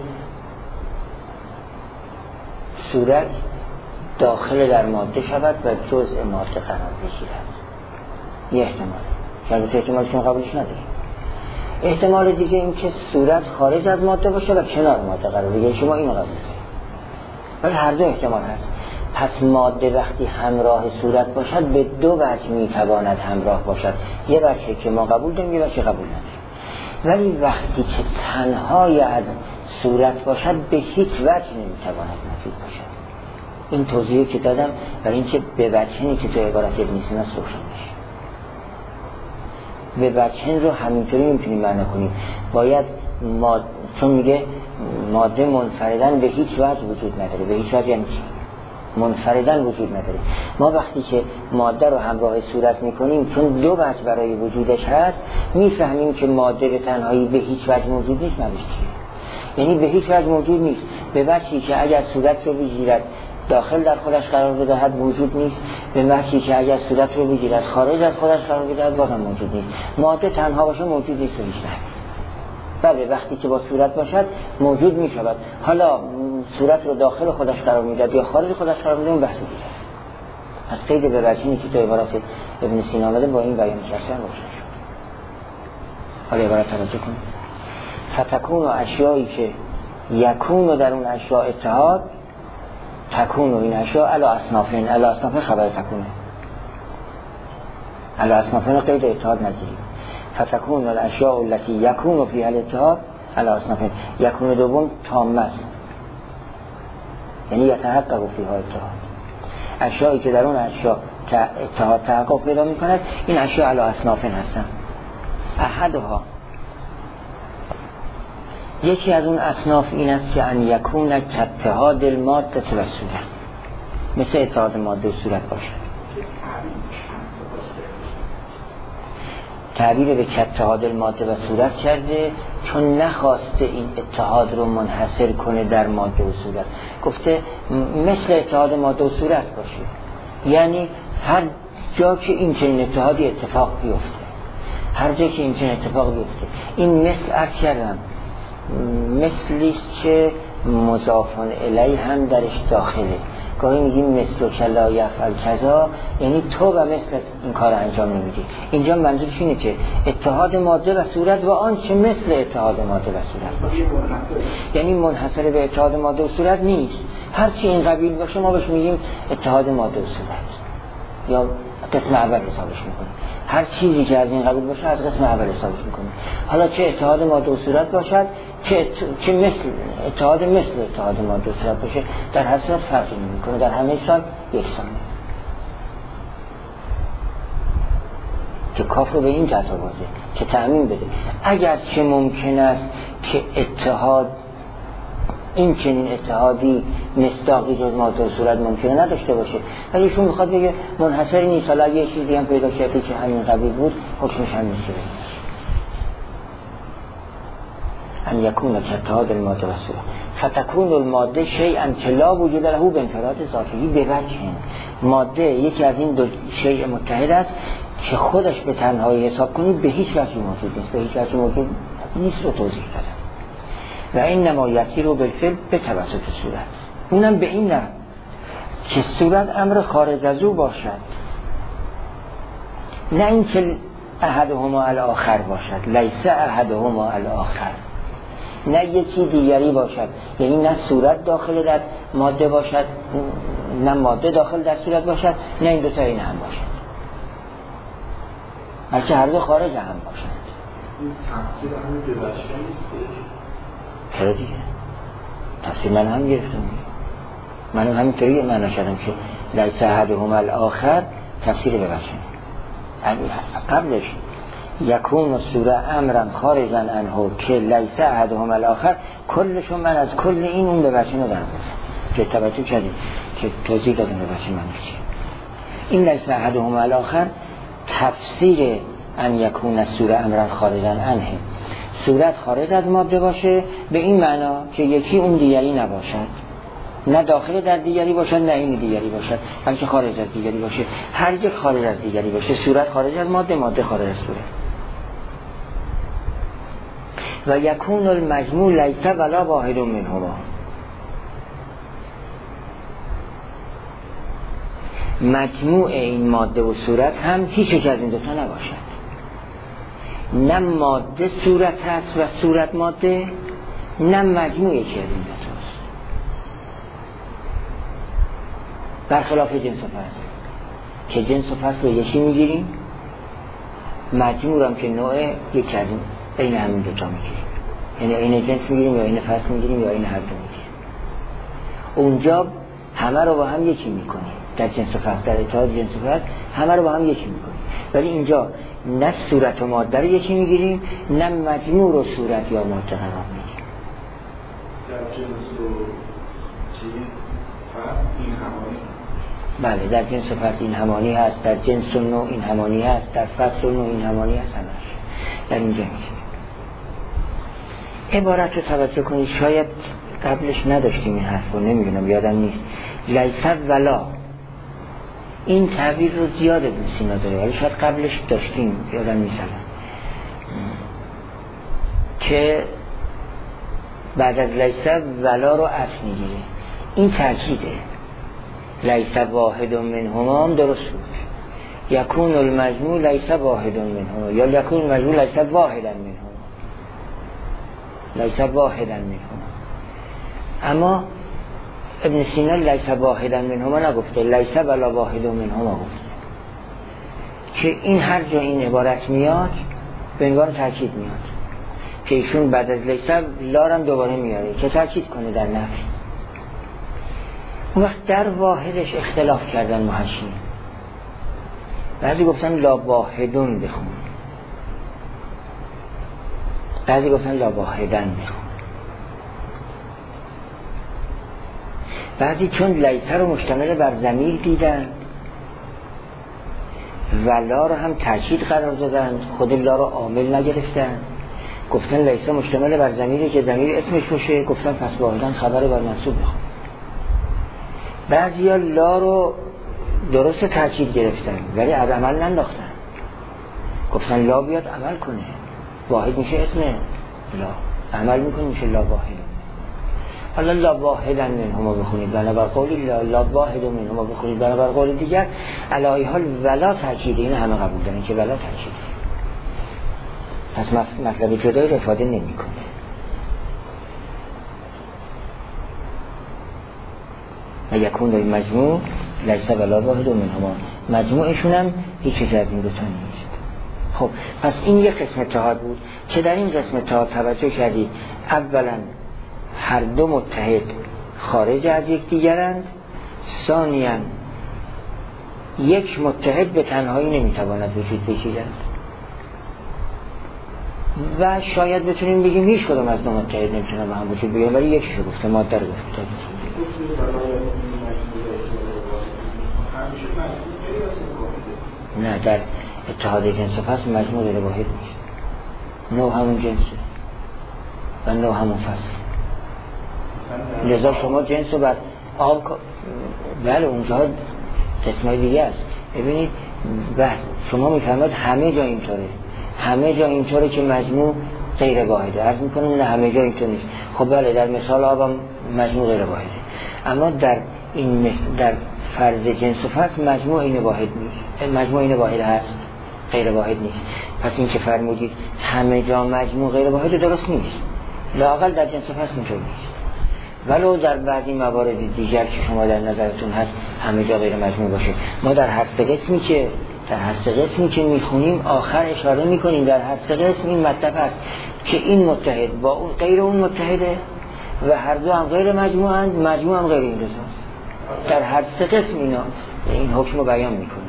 صورت داخل در ماده شود و جزء ماده قرار بگیرد. یه احتمال که البته احتمال شما قبولش ندارید. احتمال دیگه این که صورت خارج از ماده باشه و کنار ماده قرار بگیره. شما اینو قبول دارید، ولی هر دو احتمال هست. پس ماده وقتی همراه صورت باشد به دو وجه میتواند همراه باشد. یه وجه که ما قبول داریم، یه وجه قبول نداریم. ولی وقتی که تنهای از صورت باشد به هیچ وجه نمیتواند مفید باشد. این توضیحی که دادم برای اینکه به وجهی که تو عبارت ابن سینا روشن میشه. به وجهن رو همینطوری میتونیم معنا کنیم. باید ماده، چون میگه ماده منفردن به هیچ وجه وجود نداره. به هیچ وجه یعنی چی؟ منفردن وجود نداره. ما وقتی که ماده رو همراه صورت میکنیم چون دو وجه برای وجودش هست، میفهمیم که ماده به تنهایی به هیچ وجه موجود نیست. معنیش چیه؟ یعنی به هیچ وجه موجود نیست به وجهی که اگر صورت رو بگیرد داخل در خودش قرار بدهد وجود نیست، به وجهی که اگر صورت رو بگیرد خارج از خودش قرار بدهد بازم موجود نیست. ماده تنها باشه موجود نیست و هیچ نیست. بله وقتی که با صورت باشد موجود می شود. حالا صورت رو داخل خودش قرار میدهد یا خارج خودش قرار میدهد اون بحث دیگه است. از قید به وجهی که تو عبارت ابن سینا آمده با این بیان کردن روشن شد. حالا عبارت توجه کنید. فتکون و اشیایی که یکون و در اون اشیاء اتحاد، تکون و این اشیاء علی اصنافین. علی اصنافین خبر تکونه، علی اصنافین قید اتحاد نگیریم. فتکون الاشیاء التي یکون فیها الاتحاد علی اصنافین. یکون دوم تامه است، یعنی یتحقق فیها اتحاد. اشیایی که در اون اشیاء اتحاد تحقق پیدا میکند این اشیاء علی اصنافین هستن. احدها یکی از اون اصناف این است که ان یکون اتحاد الماده و صورت، مثل اتحاد ماده و صورت باشد. تعبیر به اتحاد الماده و صورت کرده چون نخواسته این اتحاد رو منحصر کنه در ماده و صورت. گفته مثل اتحاد ماده و صورت باشه، یعنی هر جا که این چنین اتحادی اتفاق بیفته، هر جا که این چنین اتفاق بیفته. این مثل عرض کردم مثلیست که مضافن الیه هم درش داخله. گاهی میگیم مثل و کلا یفعل کذا، یعنی تو و مثل این کار انجام نمیدی. اینجا منظورش اینه که اتحاد ماده و صورت و آنچه مثل اتحاد ماده و صورت باشه، یعنی منحصر به اتحاد ماده و صورت نیست، هر چی این قبیل باشه ما بهش میگیم اتحاد ماده و صورت یا قسم اول حسابش میکنیم. هر چیزی که از این قبیل باشه از قسم اول حسابش میکنیم. حالا چه اتحاد ماده و صورت باشد چه ات... چه مثل اتحاد مثل اتحاد ماده و صورت باشه، در هر صورت فرقی نمیکنه، در همه سال یکسانه. که کاف رو به این جهت آورده که تعمیم بده. اگر چه ممکن است که اتحاد این چنین اتحادی مصداقی جز ماده و صورت ممکنه نداشته باشه، ولی ایشون میخواد بگه منحصر نیست، حالا یه چیزی هم پیدا کرده که همین قبیل بود حکمش هم نیست. ان یکون کاتحاد الماده و صورت فتکون الماده شیئا که لا وجود له بانفراد ذاتی بوجه. ماده یکی از این دو شیء متحد است که خودش به تنهایی حساب کنید به هیچ وجهی موجود نیست، به هیچ وجهی موجود نیست رو توضیح دادم. و این نمایتی رو بالفعل به توسط صورت، اونم به این نه که صورت امر خارج از او باشد، نه این که احدهما الاخر باشد، لیس احدهما الاخر، نه یکی دیگری باشد، یعنی نه صورت داخل در ماده باشد نه ماده داخل در صورت باشد، نه این دوتا این هم باشد، بلکه هر دو خارج هم باشد. این تفسیر همین به وجه نیست؟ چرا دیگه؟ تفسیر من هم گرفتم، من هم همینطوری معنا کردم که لیس احدهما الاخر تفسیر به وجه قبلش یکون الصوره امرا خارجا عنه که لیس احدهما الاخر، کلشون من از کل این اون به وجه ندارم که توجه کردیم که توضیح دادم به وجه من چیه. این لیس احدهما الاخر تفسیر ان یکون الصوره امرا خارجا عنه، صورت خارج از ماده باشه به این معنا که یکی اون دیگری نباشد، نه داخل در دیگری باشد نه این دیگری باشد، بلکه خارج از دیگری باشه. هر یک خارج از دیگری باشه، صورت خارج از ماده، ماده خارج از صورت. و یکون المجموع لیس ولا واحد منهما، مجموع این ماده و صورت هم هیچ یک از این دوتا نباشد، نه ماده صورت هست و صورت ماده، نه مجموع یکی از این دوتا است، برخلاف جنس و فصل که جنس و فصل رو یکی میگیریم، مجموع هم که نوع یکی از این این همین دوتا میگیریم، یعنی این جنس میگیریم یا این فصل میگیریم یا این هر دو میگیریم. اونجا همه رو با هم یکی میکنیم، در جنس و فصل، در اتحاد جنس و فصل همه رو با هم یکی میکنیم، ولی اینجا نه صورت و ماده رو یکی میگیریم نه مجموع و صورت یا ماده قرار میگیریم. در جنس و چیز فصل این همانی، بله در جنس و فصل این همانی هست، در جنس و نوع این همانی هست، در فصل و نوع این همانی هست، همش در اینجا نیست. عبارت رو توجه کنید، شاید قبلش نداشتیم این حرف رو، نمیدونم یادم نیست. لیس ولا این تعبیر رو زیاد ابن سینا داره، ولی شاید قبلش داشتیم یادم نیست که بعد از لیس ولا رو عطف میگیره. این تاکیده، لیس واحد منهما هم درست بود، یکون المجموع لیس واحد منهما یا یکون المجموع لیس واحدا منهما، لیس واحدا منهما. اما ابن سینا لیس واحدا منهما نگفته، لیس ولا واحد منهما گفته، که این هر جا این عبارت میاد به عنوان تاکید میاد، که ایشون بعد از لیس لارم دوباره میاره که تاکید کنه در نفی. اون وقت در واحدش اختلاف کردن محشین، بعضی گفتن لا واحدون بخون، بعضی گفتن لا واحدن بخون، بعضی چون لیسه رو مشتمل بر ضمیر دیدن و لا رو هم تاکید قرار دادن، خود لا رو عامل نگرفتن، گفتن لیسه مشتمل بر ضمیری که ضمیر اسمش باشه، گفتن پس واحدن خبر بر منصوب بخون. بعضی ها لا رو درست تاکید گرفتن ولی از عمل ننداختن، گفتن لا بیاد عمل کنه، واحد میشه اسم لا، عمل میکنه میشه لا واحد. حالا لا واحدا منهما بخونید بنابر قول لا لا واحد منهما بخونید بنابر قول دیگر، علی حال ولا تاکید، این همه قبول دارن که ولا تاکید، پس مطلب جدایی رو افاده نمیکنه. و یکون در مجموع لیس ولا واحد منهما، مجموعشون هم هیچ چیز از این دو تا نیست. خب پس این یک قسم اتحاد بود که در این قسم اتحاد توجه کردید اولا هر دو متحد خارج از یک دیگرند، ثانیاً یک متحد به تنهایی نمیتواند وجود بگیرد و شاید بتونیم بگیم هیچ کدام از دو متحد نمیتونه با هم وجود بگیرد، ولی یکیشو گفته، ماده رو گفته. نه، در اتحاد جنس و فصل مجموع غیر واحد نیست، نوع همون جنسه و نوع همون فصل. لذا شما جنس رو بر آب بله اونجا قسمای دیگه است. ببینید بحث شما میفهمید همه جا اینطوره، همه جا اینطوره که مجموع غیر واحده. عرض میکنم نه همه جا اینطور نیست. خب بله در مثال آب هم مجموع غیر واحده، اما در این مثل در فرض جنس و فصل مجموع این واحد نیست، مجموع این واحد هست، غیر واحد نیست. پس این که فرمودید همه جا مجموع غیر واحد درست نیست، لااقل در جنس و فصل اینطور نیست. ولو در بعضی موارد دیگر که شما در نظرتون هست همه جا غیر مجموع باشه. ما در هر سه قسمی که در هر سه قسمی که میخونیم آخر اشاره میکنیم در هر سه قسم این مطلب هست که این متحد با اون غیر اون متحده و هر دو هم غیر مجموعند، مجموع هم غیر این دو تاست. در هر سه قسم اینا این حکم رو بیان میکنیم.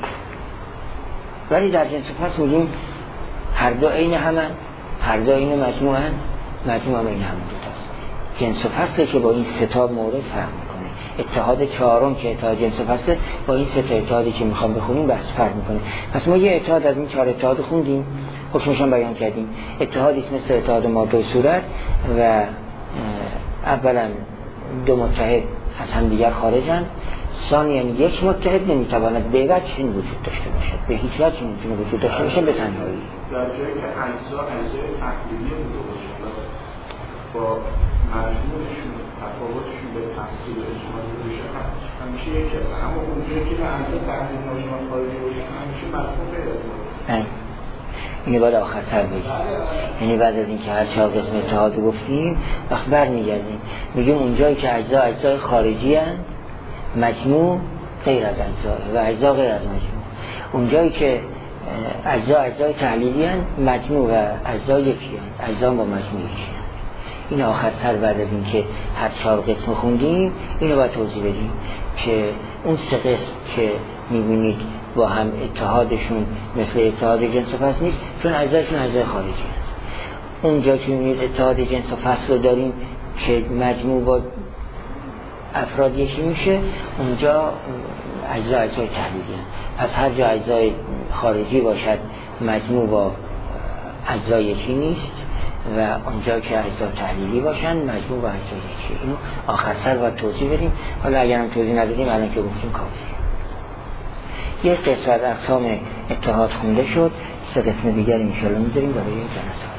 ولی در جنس و فصل میگیم هر دو عین همن، هر دو عین مجموعن، مجموع هم عین همون دو تاست. جنس و فصل که با این سه تا مورد فرق میکنه. اتحاد چهارم که اتحاد جنس و فصل با این سه تا اتحادی که میخوام بخونیم بس فرق میکنه. پس ما یه اتحاد از این چهار اتحاد خوندیم، حکمشون بیان کردیم. اتحادی مثل اتحاد ماده و صورت و اولا دو متحد از هم دیگر خارجند، ثانیاً یک متحد نمیتواند به وجه این وجود داشته باشد، به هیچ وجه نمیتونه وجود داشته باشه به تنهایی. در جایی که اجزا اجزای تحلیلی بوده باشه با مجموعشون تفاوتشون به تفصیل اجمالی بشه همیشه یکی هست، اما اونجایی که به اجزا تحلیل ناشناس خارجی باشه همیشه مفهوم غیر از ما. اینه باید آخر سر بگیم. یعنی بعد از اینکه هر چهار قسم اتحاد گفتیم وقت بر میگردیم میگیم اونجایی که اجزا اجزای خارجی هست مجموع غیر از اجزا و اجزا غیر از مجموع. اونجایی که اجزا اجزای تحلیلی هست مجموع و اجزا یکی هست، اجزا با مجموع یکی هست. این آخر سر بعد از اینکه هر چهار قسم خوندیم اینو باید توضیح بدیم که اون سه قسم که میبینید با هم اتحادشون مثل اتحاد جنس و فصل نیست، چون اجزایشون اجزای خارجی هست. اونجا که میبینید اتحاد جنس و فصل رو داریم که مجموع با افراد یکی میشه، اونجا اجزا اجزای تحلیلی هست. پس هر جا اجزای خارجی باشد مجموع با اجزا یکی نیست و اونجا که اجزا تحلیلی باشن مجموع با اجزا یکی. اینو آخر سر باید توضیح بدیم. حالا اگرم توضیح ندادیم الان که گفتیم کافیه. یک قسمت اقسام اتحاد خونده شد، سه قسم دیگر انشاءالله میذاریم برای جلسه.